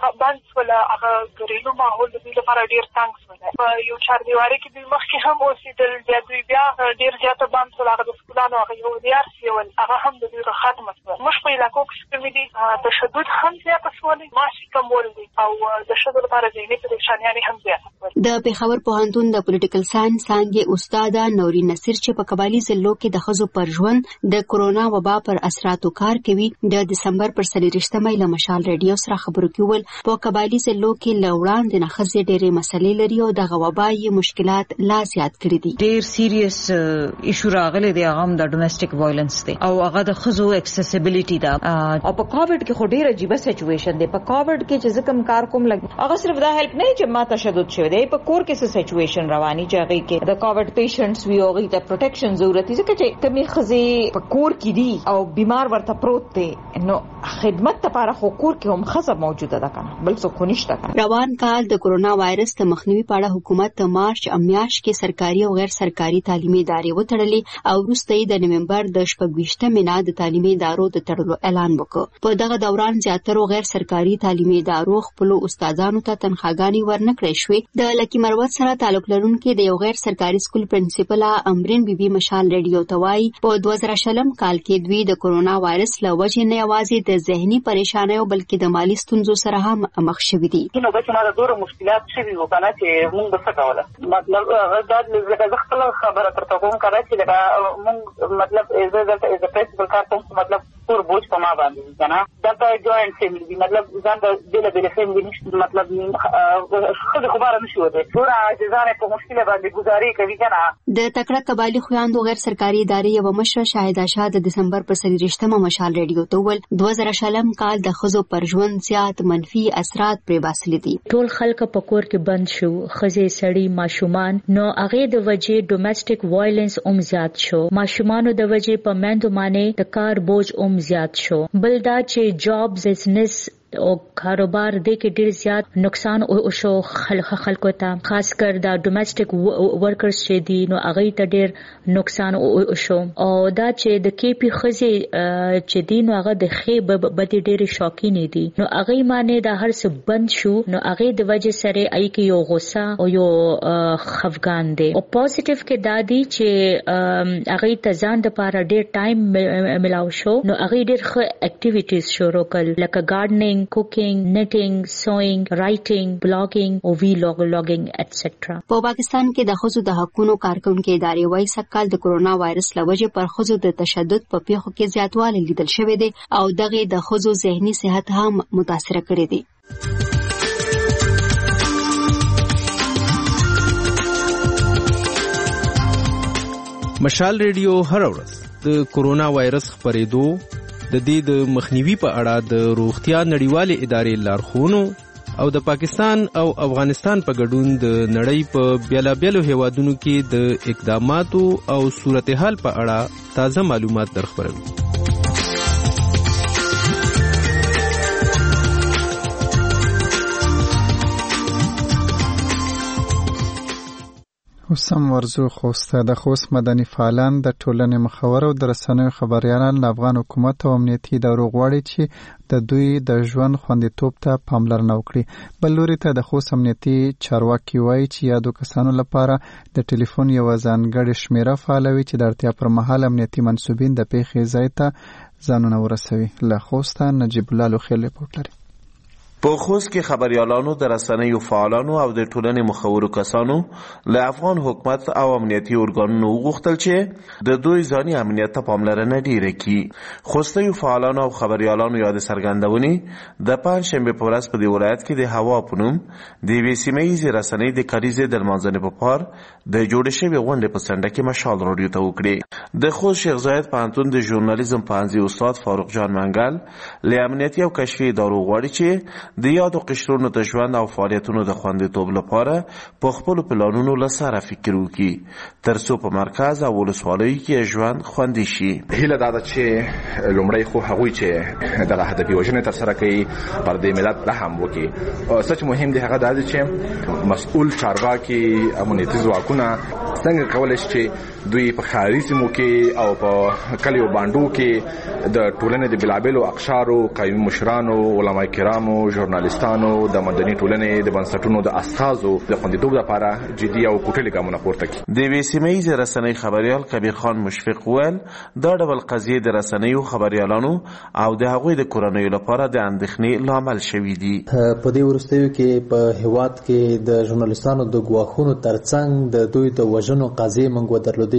بند ولا هغه ګریلو ماحول د دوی لپاره ډیر تنګ شو. په یو چاردیواري کې دوی مخکې هم اوسېدل بیا دوی بیا ډیر زیاته بند ولا هغه د سکولانو هغه یو دیار سیول هغه هم د دوی ختمه شوه. موږ په علاقو کې کومې دي تشدد هم زیاته شولې ماشي کمول دي او د ښځو لپاره ذهني پریشانیانې هم زیاته شولې. د پېښور پوهنتون د پولیټیکل ساينس څانګې استاده نوري نصیر چې په قبایلی ضلعو کې د ښځو پر ژوند د کرونا وبا پر اثراتو کار کوي د دسمبر پر 23 له مشال رادیو سره خبرو کې ول په قبایلی ضلعو کې لوړان د نخښې ډېرې مسلې لري او د غوبای مشکلات لا زیات کړي دي. ډېر سیریس ایشو راغلی دی هغه د ډومېسټک وایلنس دی او هغه د ښځو اکسیسیبিলিټي دا او په کووډ کې خو ډېر عجیب سچويشن دی. په کووډ کې چې ځکه کار کوم لګ هغه صرف دا هیلپ نه چې ما تشدد شوی دی په کور کې څه سچويشن رواني چې هغه کې د کووډ پیشنټس وی هغه ته پروټیکشن ضرورت دي ځکه چې کمی خزي په کور کې دي او بیمار ورته پروت دی نو خدمت لپاره خو کور کې هم خزه موجوده ده کنه بل څه خو نشته کنه. روان کال د کرونا وایرس د مخنیوي په اړه حکومت د مارچ میاشت کې سرکاري او غیر سرکاري تعلیمي ادارې وتړلې او وروسته د نومبر د 28 مینا د تعلیمي ادارو د تړلو اعلان وکړ. په دغه دوران زیاتره غیر سرکاري تعلیمي ادارو خپل استادانو ته تنخواګانې ورنکړې شوې. د لکی مروت سره تعلق لرونکي د یو غیر سرکاري سکول پرنسپل امرین بیبي مشال رادیو توای په 2020 کال کې دوی د کرونا وایرس له وجې نه یوازې د ذهني پریشانیو بلکې د مالی ستونزو سره هم مخ شوي دي. نو به چې ما د ډېرو مشکلات شوي وو کنه چې موږ به څه کوله مطلب دا د خپل خبره ترته کوم کنه چې موږ مطلب از ا پرنسپل کار کوم مطلب ټول بوج په ما باندې کنه دا ته جوائنټ فیملی مطلب ځان د دله فیملی نشته مطلب خو خبره نشي وته ټول عاجزانه په مشکله باندې گزاري کوي کنه. د تکړه قبایلی خویندو غیر سرکاري ادارې یو مشر شاهد شاه د دسمبر پر 23 مشال رادیو ته ول 2020 کال د ښځو پر ژوند زیات منفي اثرات پرې باسلي دي. ټول خلک په کور کې بند شو ښځې سړي ماشومان نو هغه د وجې ډومېسټک وایلنس زیات شو. ماشومانو د وجې په میندو باندې د کار بوج زیات شو. بل دا چې جاب بزنس او کاروبار دې کې ډېر زیات نقصان او شو خلکو ته خاص کر دا ډومېسټک ورکرز چې دي نو هغه ته ډېر نقصان او شو او دا چې د کې پی خزي چې دي نو هغه د خې بدې ډېر شوقین دي نو هغه معنی دا هر څه بند شو نو هغه د وجې سره ای کې یو غوسه او یو خفګان دي او پوزټیو کې دا دي چې هغه ته ځان د لپاره ډېر ټایم ملاو شو نو هغه ډېر ښه اکټیویټیز شروع کړل لکه ګارډنینګ cooking, knitting, sewing, writing, blogging او vlogging etc. په پاکستان کې د ښځو د حقوقو کارکونکو ادارې وايي سکهال د کرونا وایرس لوجه پر ښځو د تشدد په پیښو کې زیاتوالی لیدل شوی دی او دغه د ښځو ذهني صحت هم متاثر کړی دی. مشال ریډیو هر ورځ د کرونا وایرس خپرېدو د دې د مخنیوي په اړه د روغتیا نړیوالې ادارې لارښوونو او د پاکستان او افغانستان په ګډون د نړۍ په بیلابیلو هیوادونو کې د اقداماتو او صورتحال په اړه تازه معلومات درخبروي. وسم ورزو خوسته د خوست مدني فعالان د ټولنې مخور او د رسنیو خبريالان له افغان حکومت او امنیتي ادارو غواړي چې د دوی د ژوند خوندیتوب ته پاملرنه وکړي. بل لوري ته د خوست امنیتي چارواکي وایي چې یادو کسانو لپاره د ټلیفون یو ځانګړې شمیره فعالوي چې د اړتیا پر مهال امنیتي منسوبین د پیښې ځای ته ځانونه ورسوي. له خوسته نجیب الله لوخیل رپورټ لري. په خوست کې خبريالانو د رسنیو فعالانو او د ټولنې مخورو کسانو له افغان حکومت او امنیتي ارګانونو وغوښتل چې د دوی ځاني امنیت ته پاملرنه ډیره کړي. خوستیو فعالانو او خبريالانو یاد څرګندونې د پنځشنبه په ورځ په دې ولایت کې د هوا په نوم د یوې سیمه ییزې رسنۍ د کلیزې د لمانځنې په پار د جوړې شوې غونډې په څنډه کې مشال راډیو ته وکړې. د خوست شیخ زاید پوهنتون د ژورنالیزم پوهنځي استاد فاروق جان منګل له امنیتي او کشفي ادارو غواړي چې د یادو قشرونو د ژوند او فعالیتونو د خوندیتوب لپاره په خپلو پلانونو له سره فکر وکړي ترڅو په مرکز او ولسوالیو کې ژوند خوندي شي. هیله دا ده چې لومړی خو هغوی چې دغه هدفي وژنې ترسره کوي پر دې ملت رحم وکړي. څه چې مهم دی هغه دا دی چې مسؤل چارواکي امنیتي ځواکونه څنګه کولی شي چې دوی په ښاري سیمو کې او په کلیو بانډو کې د ټولنې د بېلابېلو اقشارو، قومي مشرانو، علما کرامو، ژورنالیستانو، د مدني ټولنې د بنسټونو د استازو د خوندیتوب لپاره جدي او کوټلي ګامونه پورته کړي. د یوې سیمهییزې رسنۍ خبریال کبیر خان مشفق وویل دا ډول قضیې د رسنیو خبریالانو او د هغوی د کورنیو لپاره د اندېښنې لامل شوي دي. په دې وروستیو کې په هېواد کې د ژورنالیستانو د ګواښونو ترڅنګ د دوی د وژنو قضیې موږ ودرلودې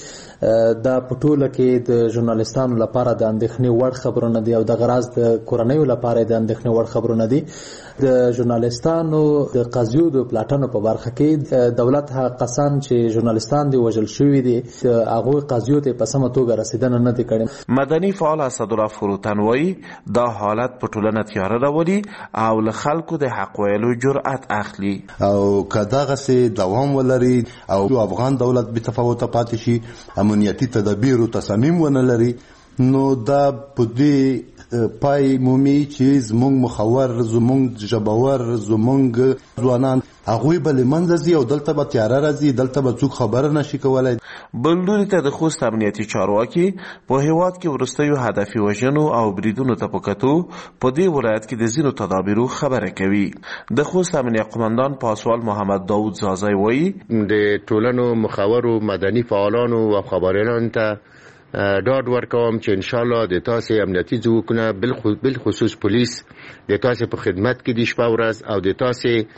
چې دا په ټوله کې د ژورنالیستانو لپاره د اندېښنې وړ خبرونه دي او د غراض د کورنیو لپاره د اندېښنې وړ خبرونه دي. د ژورنالیستانو د قضیو د پلاټونو په برخه کې دولت هغه کسان چې ژورنالیستان دي وژل شوي دي د هغوی قضیو ته په سمه توګه رسیدنه نه دي کړې. مدني فعال اسدالله فروتن وایي دا حالت په ټولنه تیاره راولي او له خلکو د حق ویلو جرأت اخلي او که دغسې دوام ولري او افغان دولت بتفاوته پاتې شي، امنیتي تدابیر او تصامیم ونه لري، نو دا په دې پای مومي چې زمونږ مخور، زمونږ ژبور، زمونږ ځوانان هغوی به له منځه ځي او دلته به تیاره راځي، دلته به څوک خبره نشي کولی. بل لوري ته د خوست امنیتي چارواکي په هېواد کې وروستیو هدفي وژنو او بریدونو ته په کتو په دې ولایت کې د ځینو تدابیرو خبره کوي. د خوست امنیه قمندان پاسوال محمد داود زازی وایي د ټولنو مخورو مدني فعالانو او خبریالانو ته ډاډ ورکوم چې انشاءالله د تاسې امنیتي ځواکونه بالخصوص پولیس د تاسې په خدمت کې دي شپه ورځ او د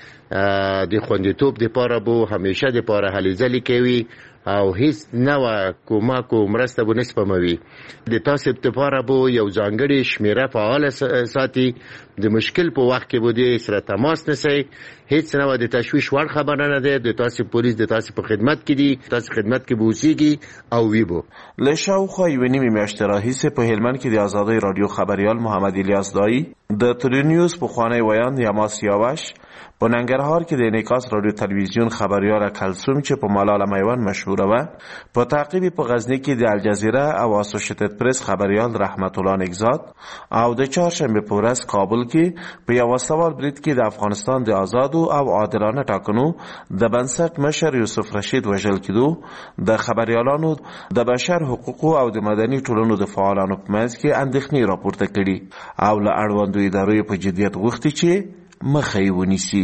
تاسې د خوندیتوب دپاره به همیشه دپاره هلې ځلې کوي او هیڅ نوه کومک او مرسته به نه سپموي. د تاسې دپاره به یو ځانګړې شمېره فعاله ساتي، د مشکل په وخت کې به دې سره تماس نیسئ. هیڅ نوه د تشویش وړ خبره نه ده. د تاسې پولیس د تاسې په خدمت کې دي، تاسې خدمت کې به اوسیږي او وي به. له شاوخوا یوې نیمې میاشتې راهیسې په هلمند کې د ازادۍ راډیو خبریال محمد الیاس دایی، د تلویزیون پخوانی ویاند یما سیاوش، په ننګرهار کې د انعکاس راډیو تلویزیون خبریاله کلثوم چې په ملاله میوند مشهوره وه، په تعقیب په غزني کې د الجزیره او اسوسییټډ پریس خبریال رحمت الله نګزاد او د چهارشنبې په ورځ کابل کې په یو سوال برید کې د افغانستان د آزادو او عادلانه ټاکنو د بنسټ مشر یوسف رشید وژل کېدو د خبریالانو د بشر حقوقو او د مدني ټولنو د فعالانو په منځ کې اندېښنې راپورته کړي او له اړوندو ادارو په جدیت غوښتي چې مخه یې ونیسي.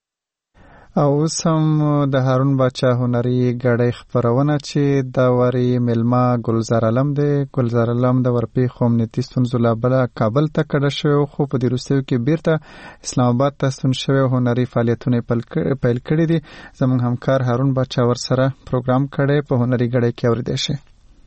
او اوس هم د هارون باچا هنري ګړۍ خپرونه چې دا واري میلمه ګلزار علم دی. ګلزار علم د ورپېښو امنیتي ستونزو له امله کابل ته کډه شوی، خو په دې وروستیو کې بیرته اسلام آباد ته ستون شوی هنري فعالیتونه پیل کړي دي. زموږ همکار هارون باچا ورسره پروګرام کړی، په هنري ګړۍ کې اورېدی شي.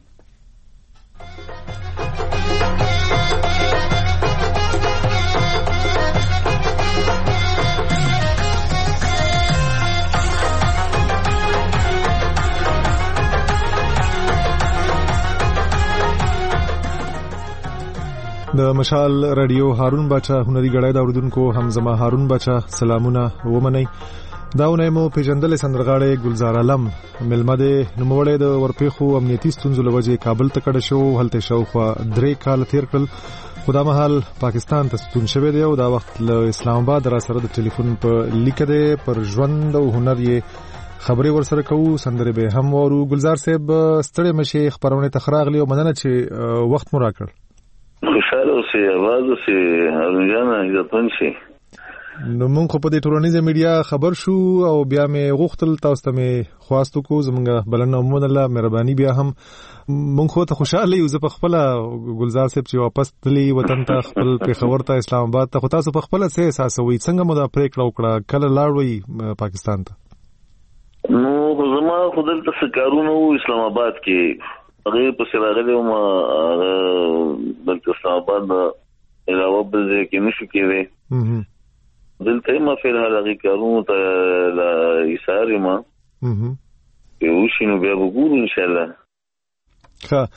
د مشال رادیو هارون باچا هنري ګړۍ د اوریدونکو همزما هارون باچا سلامونه ومنئ. دا ونې مو پیژندلې سندرغاړی ګلزار علم میلمه دی. نوموړی د ورپېښو امنیتي ستونزو له وجې کابل ته کډه شو، هلته شاوخوا 3 کاله تېر کړل، خو دا مهال پاکستان ته ستون شوی دی او دا وخت له اسلام آباد را سره د ټلیفون په لیکه دی. پر ژوند او هنر یې خبرې ورسره کوو، سندرې به هم وورو. ګلزار صاحب ستړی مشي خپرونې ته ښه راغلي او مننه چې وخت مو راکړ. خوشحاله اوسئ، آباد اوسئ، هارون جان عزتمن شئ. نو مونږ خو په دې ټولنیزه میډیا خبر شو او بیا مې غوښتل تاسو ته مې خواست وکړو، زمونږ بلنه ومنله، مهرباني. بیا هم مونږ خو ته خوشحاله یو. زه په خپله ګلزار صاحب چې واپس تللی وطن ته، خپل پېښور ته، اسلام آباد ته، خو تاسو په خپله څه احساسوئ؟ څنګه مو دا پرېکړه وکړه؟ کله لاړئ پاکستان ته؟ نو خو زما خو دلته څه کارونه وو اسلام آباد کې، هغې پسې راغلی وم. دلته اسلام آباد نه علاوه بل ځای کې نه شو کېدی. دلته یم فلحال هغې کارونو ته لا ایثار یم، که وشي نو بیا به ګورو انشاءالله. ښه،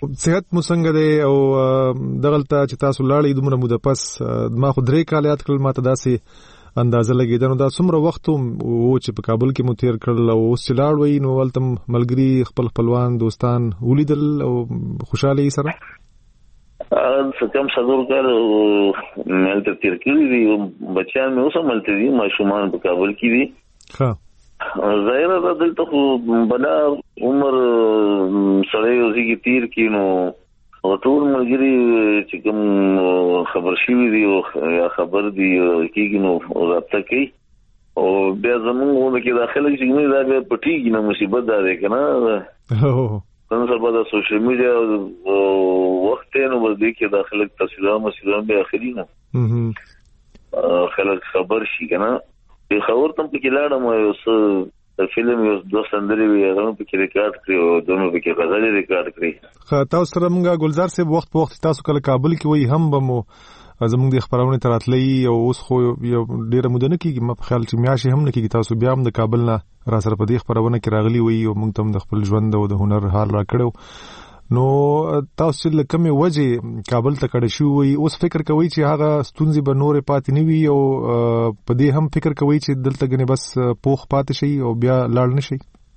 صحت مو څنګه دی او دغلته چې تاسو لاړې دومره موده پس ما خو 3 کال یاد کړل ماته داسې اندازه لګیده نو دا څومره وخت و چې په کابل کې مو تیر کړل او اوس چې لاړ وئ نو هلته ملګري خپلوان دوستان ولیدل او خوشحاله یې سره کم څلور کال هلته تیر کړي دي بچیان مې اوس هم هلته دي ماشومان په کابل کې دي ظاهره ده دلته خو بلا عمر سړی اوسېږي تیر کړي نو ټول ملګري چې کوم خبر شوي دي یا خبر دي کېږي نو رابطه کوي او بیا زمونږ غونډه کې دا خلک چې دا بیا پټېږي نه مصیبت دا دی که نه نن سبا د سوشل میډیا وخت دی نو بس دې کې دا خلک تصویران بیا اخلي نو خلک خبر شي که نه خبر ته هم پکې لاړم یو څه فلم یو 2 سندرې وي هغه هم پکې ریکارډ کړي او دوه پکې غزلې ریکارډ کړي تاسو سره موږ ګلزار صاحب وخت په وخت تاسو کله کابل کې وای هم به مو زموږ د خبرونه تراتلې او اوس خو یو ډیره مده نه کیږي ما په خیال چې میاشي هم نه کیږي تاسو بیا هم د کابل نه را سره په دې خبرونه کې راغلي وي او موږ ته د خپل ژوند او د هنر حال را کړو نو تاسو چې لکه وجه کابل ته کډه شو وي اوس فکر کوي چې هغه ستونزې به نور پاتې نه وي او په دې هم فکر کوي چې دلته غني بس پوخ پاتې شي او بیا لاړ نشي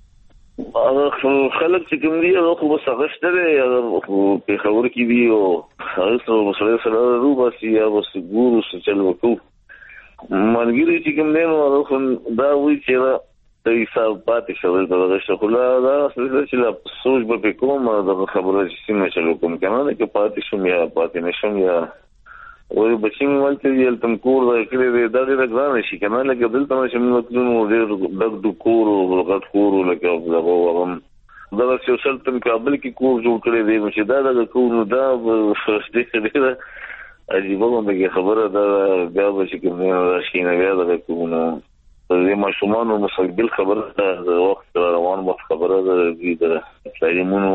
خلک چې کوم دي هغه خو بس غشته دي په خبر کې دي او هغه سره روباسي یا بس ګورو څه چل وکړو ملګری چې کوم دی نو هغه دا وایي چې د حساب پاتې شول دغه شغله دا چې لا سوچ به کوم د خبره چې سیمه چلو کوم کنه چې پاتې شوم یا پاتې نشم یا وای بچی مې ولته یل تم کور دا کړی دا ډېر ګران شي کنه لکه دلته چې موږ نو ډېر د کور او غټ کور لکه دا وغم دا چې وسل تم کابل کې کور جوړ کړی دی چې دا د کور دا فرشتي دی عجیب وګورئ خبره دا بیا چې کوم شي نه بیا دا کوم د ماشومانو مستقبل خبره د وخت روان وخت خبره د تعلیمونو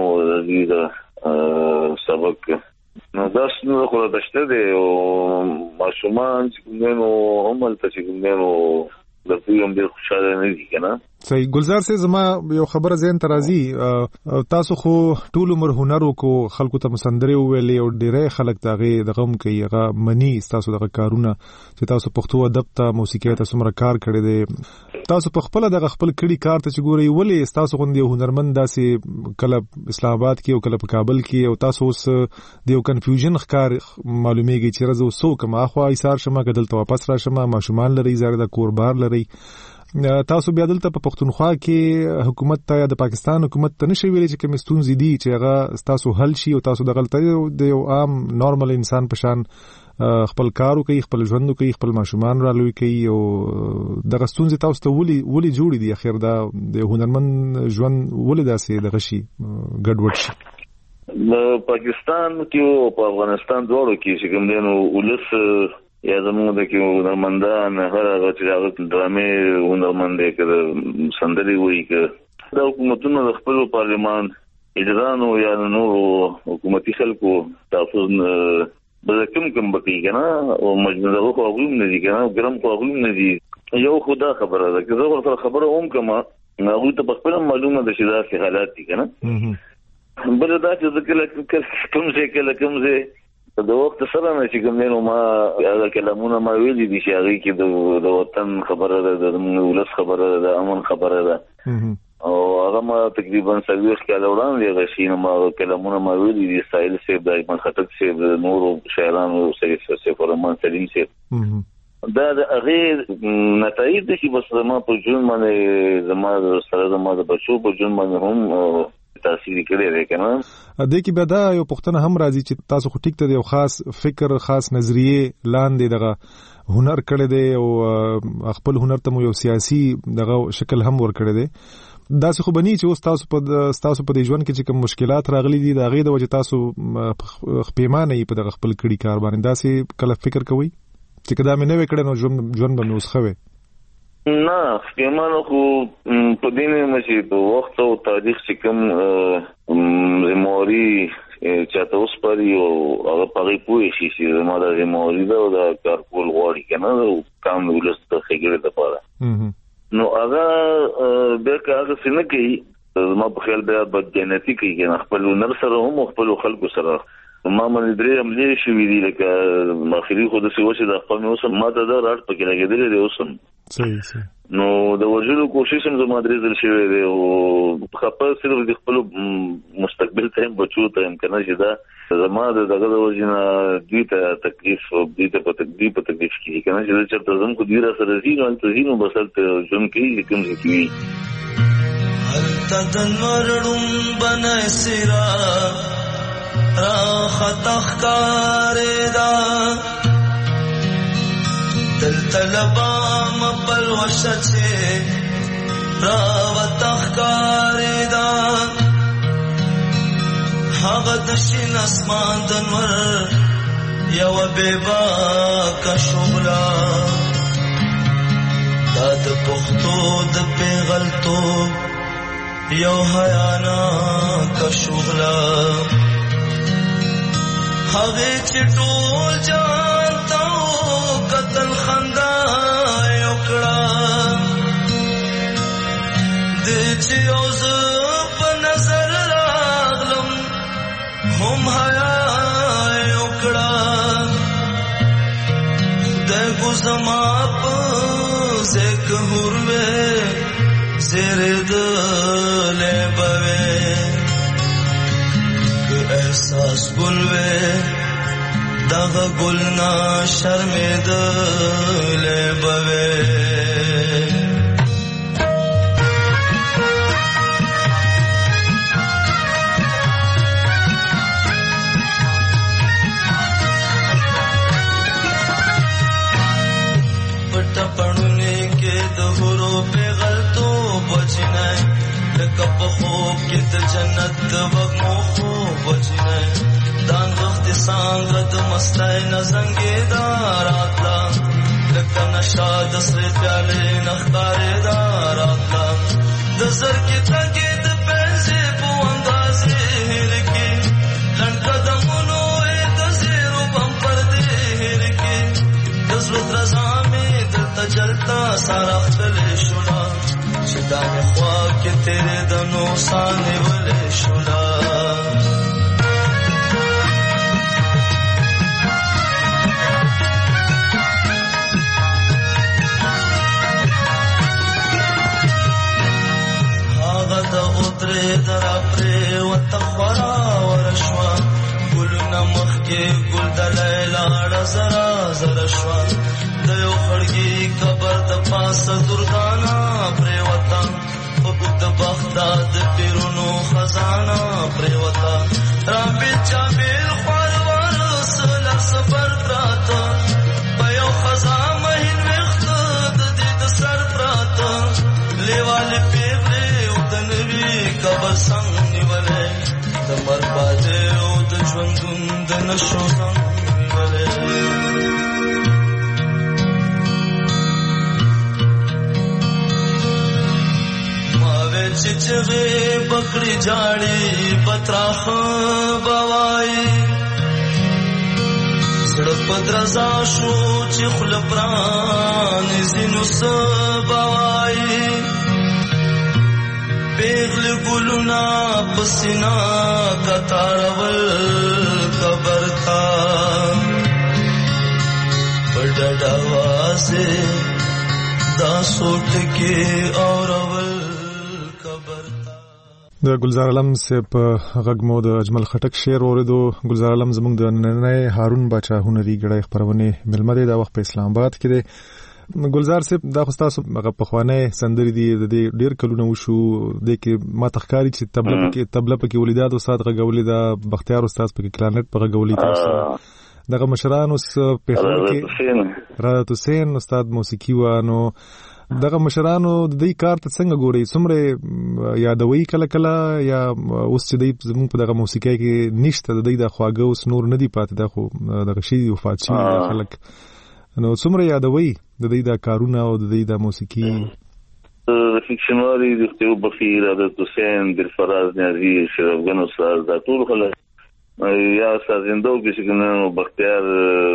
د سبق نو دا څنګه خو د شته دی او ماشومان چې نو هم تل چې نو د پیوم ډیر خوشاله نه دي کنه صحیح ګلزار سه زما یو خبره زین ترازی تاسو خو ټول عمر هنر کو خلکو ته مسندري ویلې او ډیره خلک دغه دغم کوي هغه منی تاسو دغه کارونه چې تاسو پښتو ادب ته موسیقي ته سمره کار کړی دی تاسو په خپل دغه خپل کړي کار ته چې ګوري ولې تاسو غوندي هنرمند داسې کله اسلام آباد کې او کله په کابل کې او تاسو اوس د یو کنفیوژن ښکار معلومیږي چې راځو سو کما خو ایثار شمه کدل ته واپس را شمه ماشومان لري زړه د کوربار لري تاسو بیا دلته په پښتونخوا کې حکومت ته یا د پاکستان حکومت ته نشي ویلي چې کوم ستونزې دي چې هغه تاسو حل شي او تاسو د غلطۍ د یو عام نارمل انسان په شان خپل کارو کوي خپل ژوند کوي خپل ماشومان را لوي کوي او د ستونزې تاسو ته ولي جوړي دي اخر دا د هنرمند ژوند ولي داسې دغه شي ګډوډ شي د پاکستان کې او په افغانستان دواړو کې چې کوم دینو ولس یا زموږ د کې هنرمندان هغه چې هغه ډرامې هنرمند کې سندري وایي کې د حکومتونو د خپل پارلمان اجرانو یا نور حکومتي خلکو تاسو به کوم بقي کنه او مجموعه خو غوښم نه دي کنه ګرام خو غوښم نه دي یو خدا خبره ده که زه ورته خبره هم کما هغه ته خپل معلومه ده چې دا څه حالات دي کنه بل دا چې کله کوم ځای د وخت سره نه چې کوم نو ما هغه کلمونه ما ویلي دي چې هغه کې د وطن خبره ده د ولس خبره ده د امن خبره ده او هغه ما تقریبا 30 کاله وړاندې غشینه ما کلمونه ما ویلي دي سایل سیب د احمد خټک سیب نور شاعرانو سید فرمان سلیم سیب دا د هغه نتایج دي چې بس ما په جون باندې زما سره زما د بچو په جون باندې هم تاثیر کړی دی کنه د کې به دا یو پښتنه هم راځي چې تاسو خو ټیک ته یو خاص فکر خاص نظریه لاندې دغه هنر کړی دی او خپل هنر ته یو سیاسي دغه شکل هم ور کړی دی دا څه خو بنی چې اوس تاسو په دې ژوند کې چې کوم مشکلات راغلي دي دا غي د وجه تاسو خپېمانه یې په دغه خپل کړي کار باندې دا سه کله فکر کوي چې کدا مې نه وکړ نو ژوند به مې اوس خوي نه خپېمانه خو په دې نه چې په وخت او تاریخ چې کوم زموري چې تاسو پرې او هغه پرې پوي شي چې زموږ د زموري دا د کارکول غواړي کنه کام ولست خګره ده پاره نو هغه به هغه څنګه کوي زما په خیال بیا بدجنتی کوي کنه خپل نر سره هم خپل خلکو سره ما باندې درې عملې شوې دي لکه ماخري خو د سوچ د خپل اوسم ما ته دا راټ پکې لګېدلې دی اوسم صحیح نو د وژلو کوشش هم زما درې ځل شوی دی او خپل صرف د خپل مستقبل ته بچو ته امکان شي دا زما دغه د وژنه دوی ته تکلیف دوی ته په تکلیف کې کنه چې چرته زم کو ډیره سره زینو انت زینو بسلته جون کې کوم ځکوي هل تدنورم بنای سرا را خطخ کاردا دل طلبا مبل وشچه را وتخ کاردا هغه د شین اسمان دنور یو بیبا کا شغلا دا د پختو د پیغلتو یو حیانا کا شغلا هغه چټول جانتاو قتل خندا یوکړه د چې اوس په نظر راغلم هم حیا یوکړه د ګزما په زک هوروي زره د لبوي احساس ګلوي دغه ګلنا شرمېد لبوي پټ پړونی کې د هورو په غلطو بچنه لکه په خوب کې د جنت وګمو خوب بچنه دان وخت څنګه د مستای نزنګې داراتلا لکه نشا د سر پیاله نخکارې داراتلا د زر کې تګې د پنځه په اندازې هرکې لن قدمونو د زیرو بم پر دې هرکې د زړه درزامې د تجلتا سارا خپل شولا چې دا خوا کې تیرې د نو سانې ولې شولا درا پرې وتخورا ورشوا ګلونه مخ کې ګل د لیلا زرا زرا شوا د یو خړګي قبر د پاسه دردانا پرې وتا په د بغداد پیرونو خزانه پرې وتا را بچا بیل خوار ورسل سفر پراته په یو خزانه مهین وخت د دې د سر پراته لیواله قبر څنګه نیولې د مرباده او د ژوندون د نشو څنګه نیولې ما وچې چې بکړې جاړي پتراخ بوای سړک پدرزا شو چې خل پران زینو سبوای پیغل گلونا پسینا کتارول قبر تا پڑڑا واسے دا سوٹ کے اورول قبر تا د ګلزار علم سے په غږمو د اجمل خټک شعر اوریدو. ګلزار علم زموږ د نننۍ هارون باچا هنري ګړی خبرونه ملمده د وخت په اسلام آباد کې دی. ګلزار صاحب دا خو تاسو هغه پخوانه سندري دي د ډیر کلونه وشو د کې ما تخکاری چې تبله پکې ولیدات استاد غوولې دا بختیار استاد پکې کلارنټ په غوولې تاسو دغه مشران اوس په خبر کې راحت حسین استاد موسیقي وانو دغه مشرانو د دې کار ته څنګه ګوري څومره یادوي کله کله یا اوس چې د زموږ په دغه موسیقي کې نشته د دې د خواږه اوس نور نه دی پاتې د خو دغه شی وفات شي خلک نو څومره یادوي د دې د کارونه او د دې د موسیقي فکشنوالي د خپل بخیر د حسین د فراز نیازي شرفګن استاد د ټول خلک یا سازندو کې څنګه بختیار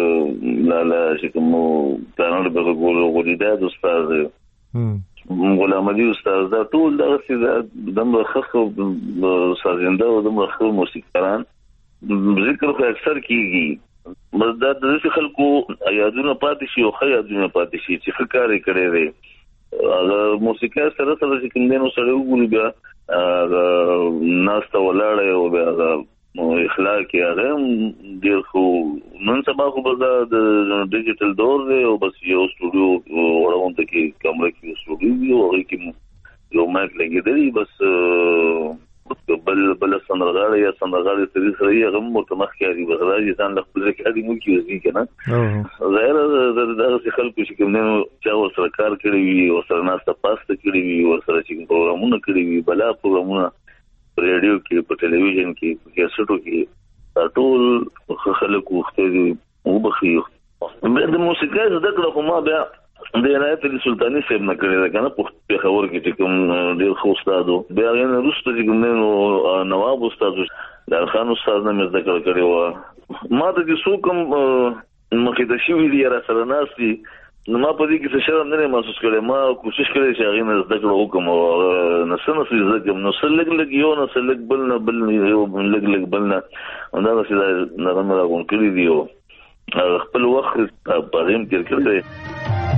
لالا چې کوم پلانونه به ګول ولیدات استاد موږ احمدي استاد دا ټول دغه څه د مخخ سازنده او د مخخ موسیقاران ذکر خو اکثر کیږي مزدا د خلکو یادونه پاتې شي او خیادونه پاتې شي چې فکر کړي وي هغه موسیقي سره چې کومینو سره وګوري بیا ناست ولاړ او بیا اخلاق هغه ډیر خو نن سبا خو به د ډیجیټل دور دی او بس یو سټوډیو ورونته کې کمره کې سټوډیو او کې یو مایک لګیدلی بس بل سندرغاړي یا سندرغاړي سره هغه متمخ کوي بغدادي ځان له خپل کې مو کیږي کنه ظاهر د خلکو چې کومنه چا سره کار کړی وي او سره ناسته پاسته کړی وي او سره چې پروګرامونه کړی وي بلا پروګرامونه ریډیو کې په ټلویزیون کې په کیسټو کې ټول خلکو وخت دی او بخیو د موسیقي زده کړه خو ما بیا د عنایت سلطانی صاحب نه کړی دا کنه په خبر کې چې کوم ډیر خو استادو بیا یې روسته چې کوم نواب استاد در خان استاد نه زده کړی و ما د دې څوکم مخې د شی ویلی را سره ناسي نو ما په دې کې څه شرم نه محسوس کړم ما کوشش کړی چې هغه نه زده کړو وکم او نسنه زده کوم نو سلګ یو نه سلګ بل نه لګ بل نه دا څه نه راغون کړی دیو خپل وخت په دې کې کړی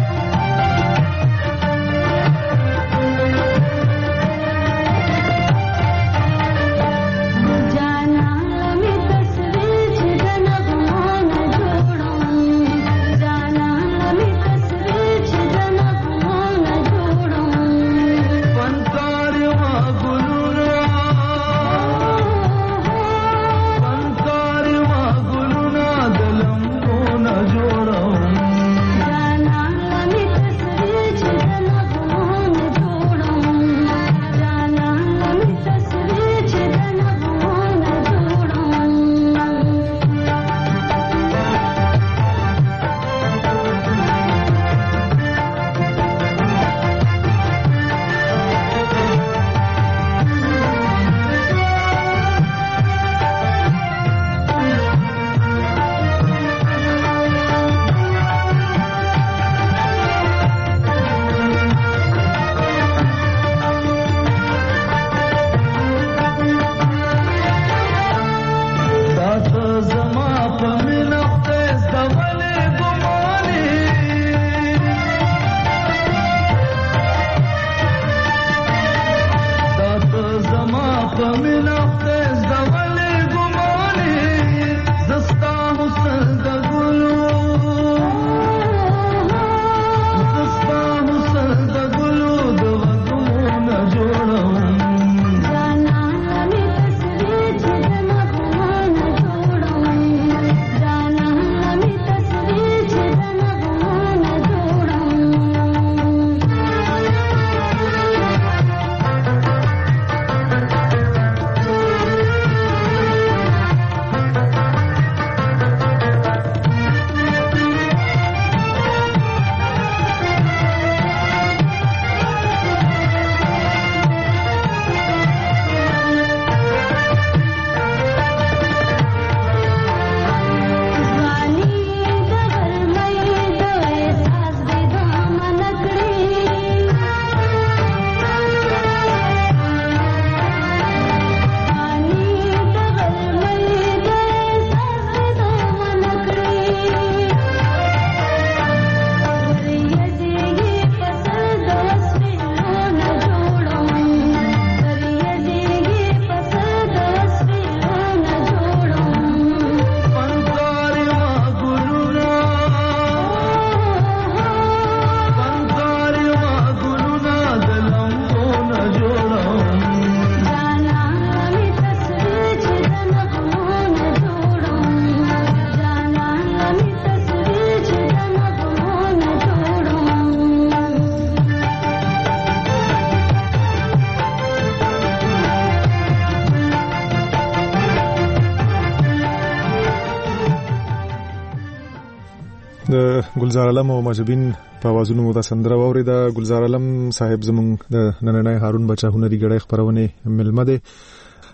د ګلزار علم او مجبین په आवाजونو مو د سندره واوریده. ګلزار علم صاحب زمونږ د نننۍ هارون بچا هنري غړي خبرونه ملمه ده.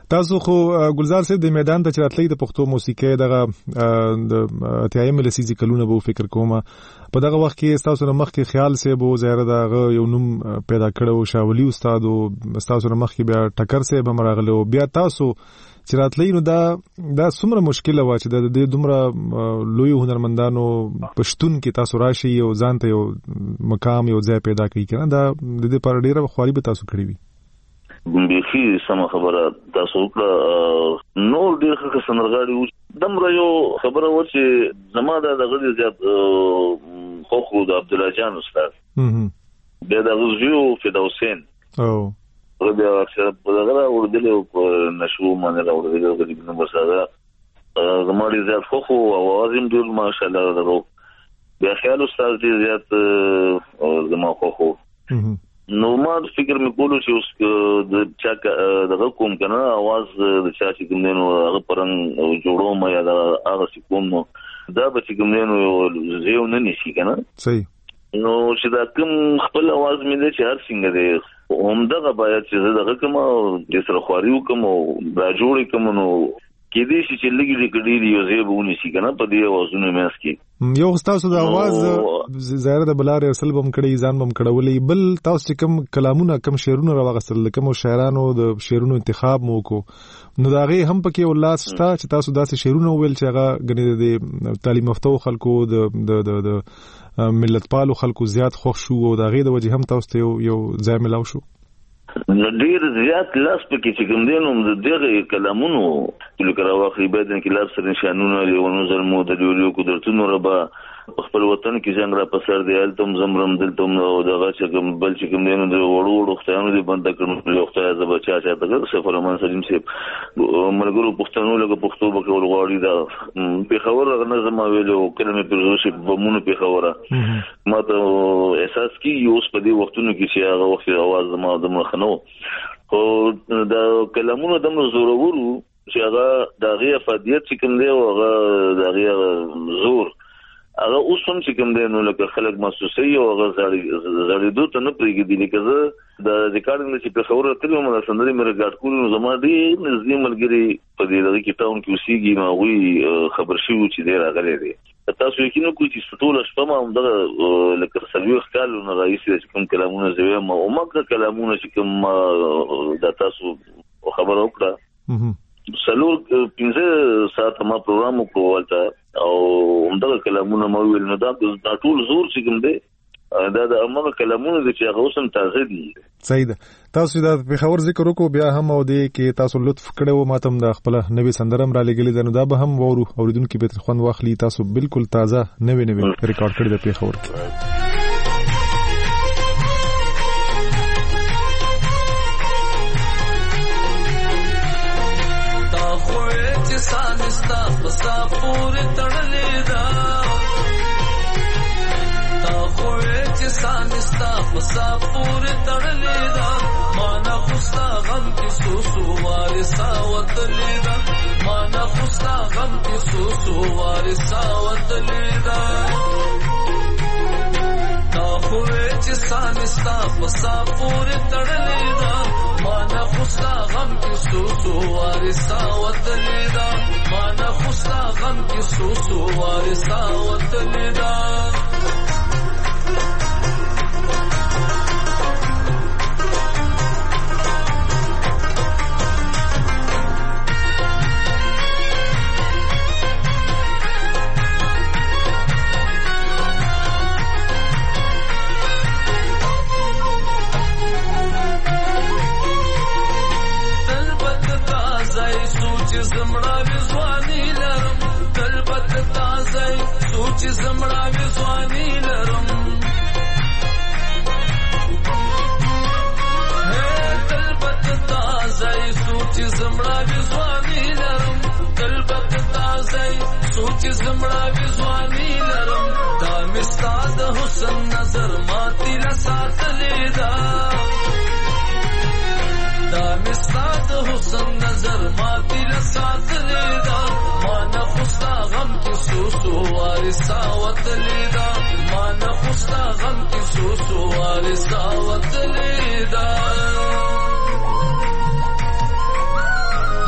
تاسو خو ګلزار صاحب د میدان ته چراتلې د پښتو موسیقي دغه د اتیایم لسیزي کلونه به فکر کومه په دغه وخت کې تاسو نه مخ کې خیال سه بو زهره دغه یو نوم پیدا کړو شاولي استاد او تاسو نه مخ کې بیا ټکر سه به مرغله بیا تاسو چراتلې نو دا څومره مشکله و چې د دومره لوی هنرمندانو پښتون کې تاسو راشي او ځان ته یو مقام یو ځای پیدا کړئ کنه دا د دې پر ډیره خواري به تاسو کړی وي بيخي سم خبره تاسو کړه نور ډیر ښه سندرغاړي دمره یو خبره و چې زما د غړي زیات خو د عبد الله جان استاد بیا د غزيو فدا حسین او بیا چې دغه ورډلې نشو باندې راوړل غریب نمبر سره زما ډیر زیات خو اوازم ډیر ماشاءالله درو بیا خیال استاد ډیر زیات زما خو نو ما فکر مې کولو چې اوس د چا دغه کوم کنه आवाज د چا چې کوم نو هغه پرنګ جوړو ما یا دا هغه چې کوم نو دا به چې کوم نو زیو نه نشي کنه صحیح نو چې دا کوم خپل आवाज مې دې چې هر څنګه دی همدغه باید چې دغه کوم د سره خواريو کوم دا جوړې کوم نو کې دې چې لګي لګړي یو زیبونه شي کنه په دې आवाजونو مېس کې یو تاسو د आवाज زهره د بلار ارسل بم کړی ځان بم کړولې بل تاسو کوم کلامونه کوم شعرونه راوغسل کوم شاعرانو د شعرونو انتخاب مو کو نو دا غي هم پکې ولادت شته چې تاسو داسې شعرونه ویل چې هغه غني د تعلیم یافته خلکو د ملت پالو خلکو زیات خوښ شو او دا غي د وجه هم تاسو ته یو ځای ملاو شو ډیر زیات لاس پکې چې کوم دین هم دغه کلامونو لکه راوخی به د انقلاب سره نشانونه لیونو ظلمو د لیو قدرتونو ربا خپل وطن کې څنګه را پسر دی التم زمرم دلتم او دغه چې کوم بل چې کوم دین د وړو وختانو دی بند کړو یو خدای زب چا ته سفر من سلیم سي مرګرو پښتنو لکه پښتو به ورغاړي دا په خبر نظم ویلو کلمه پرځوشي بمونو په خبره ماته احساس کی اوس په دې وختونو کې چې هغه وخت आवाज ما د مخنو او دا کلمونو د زورورو چې هغه د غي فادیت چې کوم دی او هغه د غي زور هغه اوسم چې کوم دی نو لکه خلک محسوسي او هغه زړې دوه نه پریږدي لکه د ریکارډینګ چې په خبره تلو مله سندري مې ریکارډ کولو زما دی نږدې ملګری په دې دغه کې ټاون کې اوسېږي نو وی خبر شو چې دی راغلی دی تاسو یې کینو کوی چې ستول شپه ما هم دغه لکه سلوي خلل نو رئیس چې کوم کلامونه زوی ما او مګه کلامونه چې کوم د تاسو خبر وکړه سلور 15 ساعت ما پروګرام وکړ او همدغه کلامونه مو ویل نو دا ټول زور چې کوم دی دا د امر کلامونه چې هغه اوسم تازه دي صحیح ده تاسو دا په خبر ذکر وکړو بیا هم او دی کې تاسو لطف کړو ماتم د خپل نوې سندرم را لګلې ده نو دا به هم وورو اوریدونکو به خوند واخلي تاسو بالکل تازه نوې ریکارډ کړی د په خبر کې مسافور تړلې دا تا خوې چې سانستا مسافور تړلې دا معنا خوستا غم کې سوسو وارسا وتلې دا معنا خوستا غم کې سوسو وارسا وتلې دا تا خوې چې سانستا مسافور تړلې دا معنا خوستا غم کې سوسو وارسا وتلې دا معنا خوستا غم کې سوسو وارسا وتلې دا زمړا وزوانی لرم تلبت تازه سوچ زمړا وزوانی لرم تلبت تازه سوچ زمړا وزوانی لرم تلبت تازه سوچ زمړا وزوانی لرم دا مستاد حسن نظر ماتی لساتلې دا دا مستاد حسن نظر ماتی لساتلې دا مانا خوستا غم کې سوسو وارسا وتلې دا مانا خوستا غم کې سوسو وارسا وتلې دا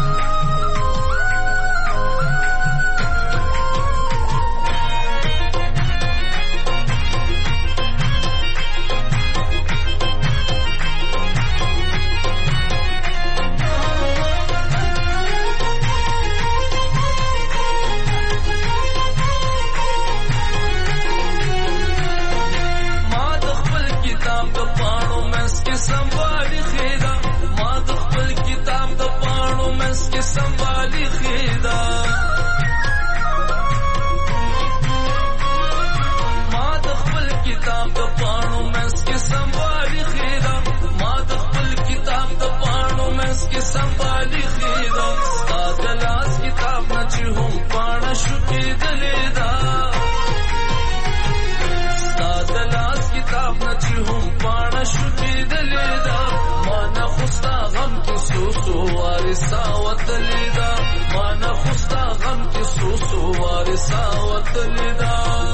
وارثا وتلیدا مانا خوستا غم کی سوسو وارثا وتلیدا.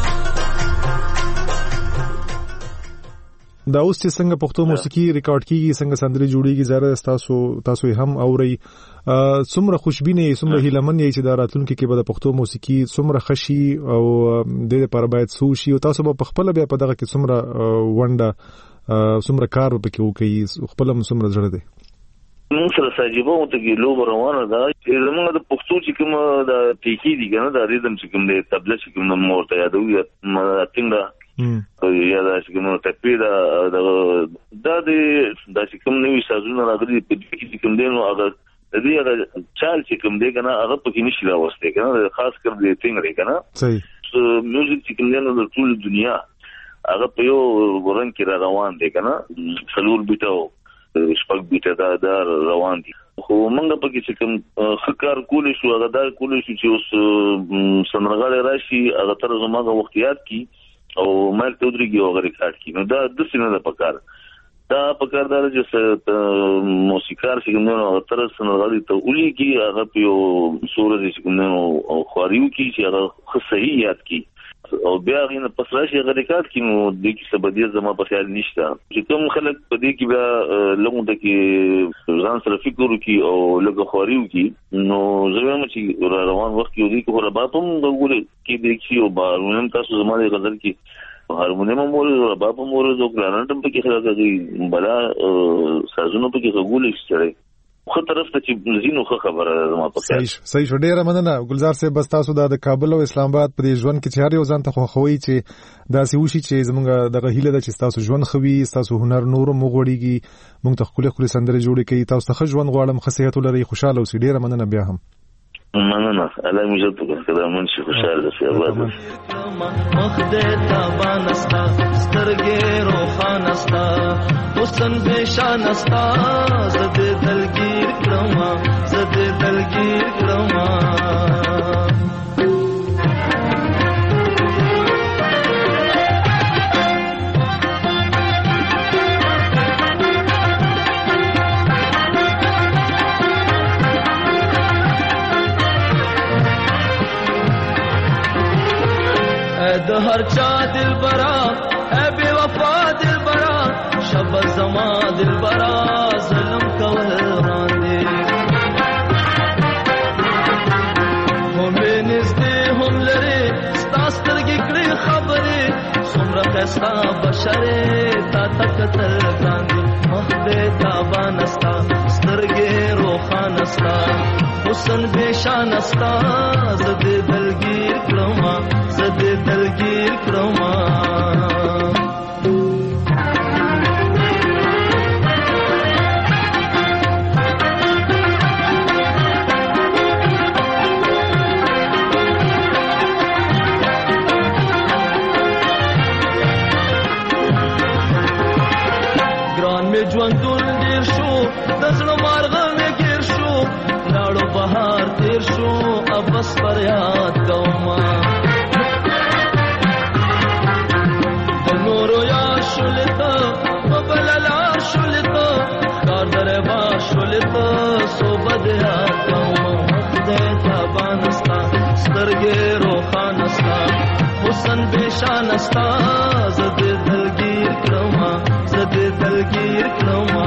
دا اوس چې څنګه پښتو موسیقي ریکارډ کیږي څنګه سندري جوړیږي زره تاسو هم اوري څومره خوشبینه څومره هیلمن یې چې دا راتلونکي کې به د پښتو موسیقي څومره خشي او د لپاره باید سوشي او تاسو به خپل بیا په دغه کې څومره ونده څومره کار وکړي او کوي خپل هم څومره زړه دی. موږ سره ساجيبه او ته ګلو روانه ده چې زموږ د پښتو چې کوم د ټیکی دي کنه د ریدم چې کوم د تبله چې کوم مورته یادوي څنګه یا دا چې کوم ټپی دا چې کوم نوې سازونه راغلي په دې کې کوم دی نو هغه د دې چال چې کوم دی کنه هغه پکې نشي راوستي کنه خاص کر دې څنګه دی کنه صحیح میوزیک چې کوم دی نو د ټول دنیا هغه په یو ورن کې روان دی کنه څلور بیټو شپږ بیټه دا روان دي خو موږ پکې چې کوم خکار کولې شو هغه دا کولې شو چې اوس سندرغاړي راشي هغه تر زموږ وختيات کی او مال ته درګي او غری کاټ کی نو دا د سینې د پکار دا چې موسیقار چې کومو تر سندرغاړي ته ولي کی هغه په سورې چې کومو خوريو کی چې هغه صحیح یاد کی او بیا غینه پس راشي غری کاټ کی نو د کی سبدي زما په خیال نشته چې کوم خلک په دې کې بیا لږ د کې ځان سره فکر وکي او لږ خوريو کی نو زموږ چې روان وخت کې ودی کوله باپم د ګول کې د کی او بارونم تاسو زما د غزل کې هارمونیم مور او باپم مور د ګرانټم په کې خلک بلا سازونو په کې غول شي خو طرف ته چې زینو خبره زما په خیال صحیح شو. ډیره مننه ګلزار صاحب. بس تاسو د کابل او اسلام آباد په ژوند کې چې هر یو ځان ته خوښوي چې داسې وشي چې زمونږ دغه هیله ده چې تاسو ژوند خوي تاسو هنر نور مو غوړيږي موږ ته خپل سندري جوړې کوي تاسو ته ژوند غواړم خصيحت ولري خوشاله اوسئ. ډیره مننه بیا هم مننه الله مجد کړه منشي خوشاله شي آباد مخده تابان استا سترګې روخان استا حسن بشان استا زده دلگیر کړما د هر چا دل برا اے بے وفا دل برا شب زما دل برا ظلم کول راندې هم نږدې هم لري ستا سترګې کړې خبرې څومره خستا بشرې تا تکتل ګاندې مخ دې تابان استا سترګې روخان استا حسن بشان استا زده دلگیر کړما زده دلگیر کړما ګران می ژوندون ډیر شو د زړه مارغه می ګیر شو لاړو بهار تیر شو ابس پر یاد کوما د نورو یا شولتا مبللا شولتا کار دربا شولتا صوبد یاد کوما مخده تابان استا سترګې روخان استا حسن بشان استا زده دلگیر کړما زده دلگیر کړما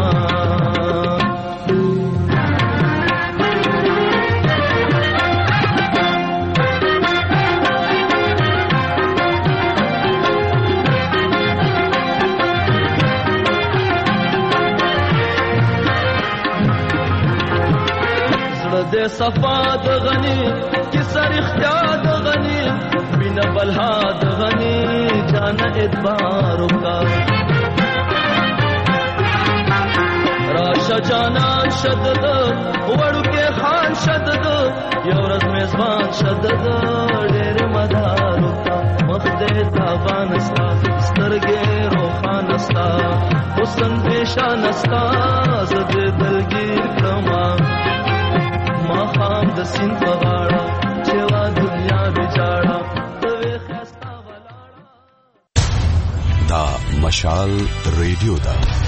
د صفا د غنی کی سر اختیار د غنی بنا بلها د غنی جان ادبار کا راشه جانان شدد وړو کې خان شدد یو ورځ میزبان شدد ډېر مدار کا مخ دې تابان استا سترګې روخان استا حسن بشان استا زده دلگیر کړما ما خام د سین په غاړه چې وا دنیا بچاړه توې خستا ولاړه. دا مشال ریډیو دا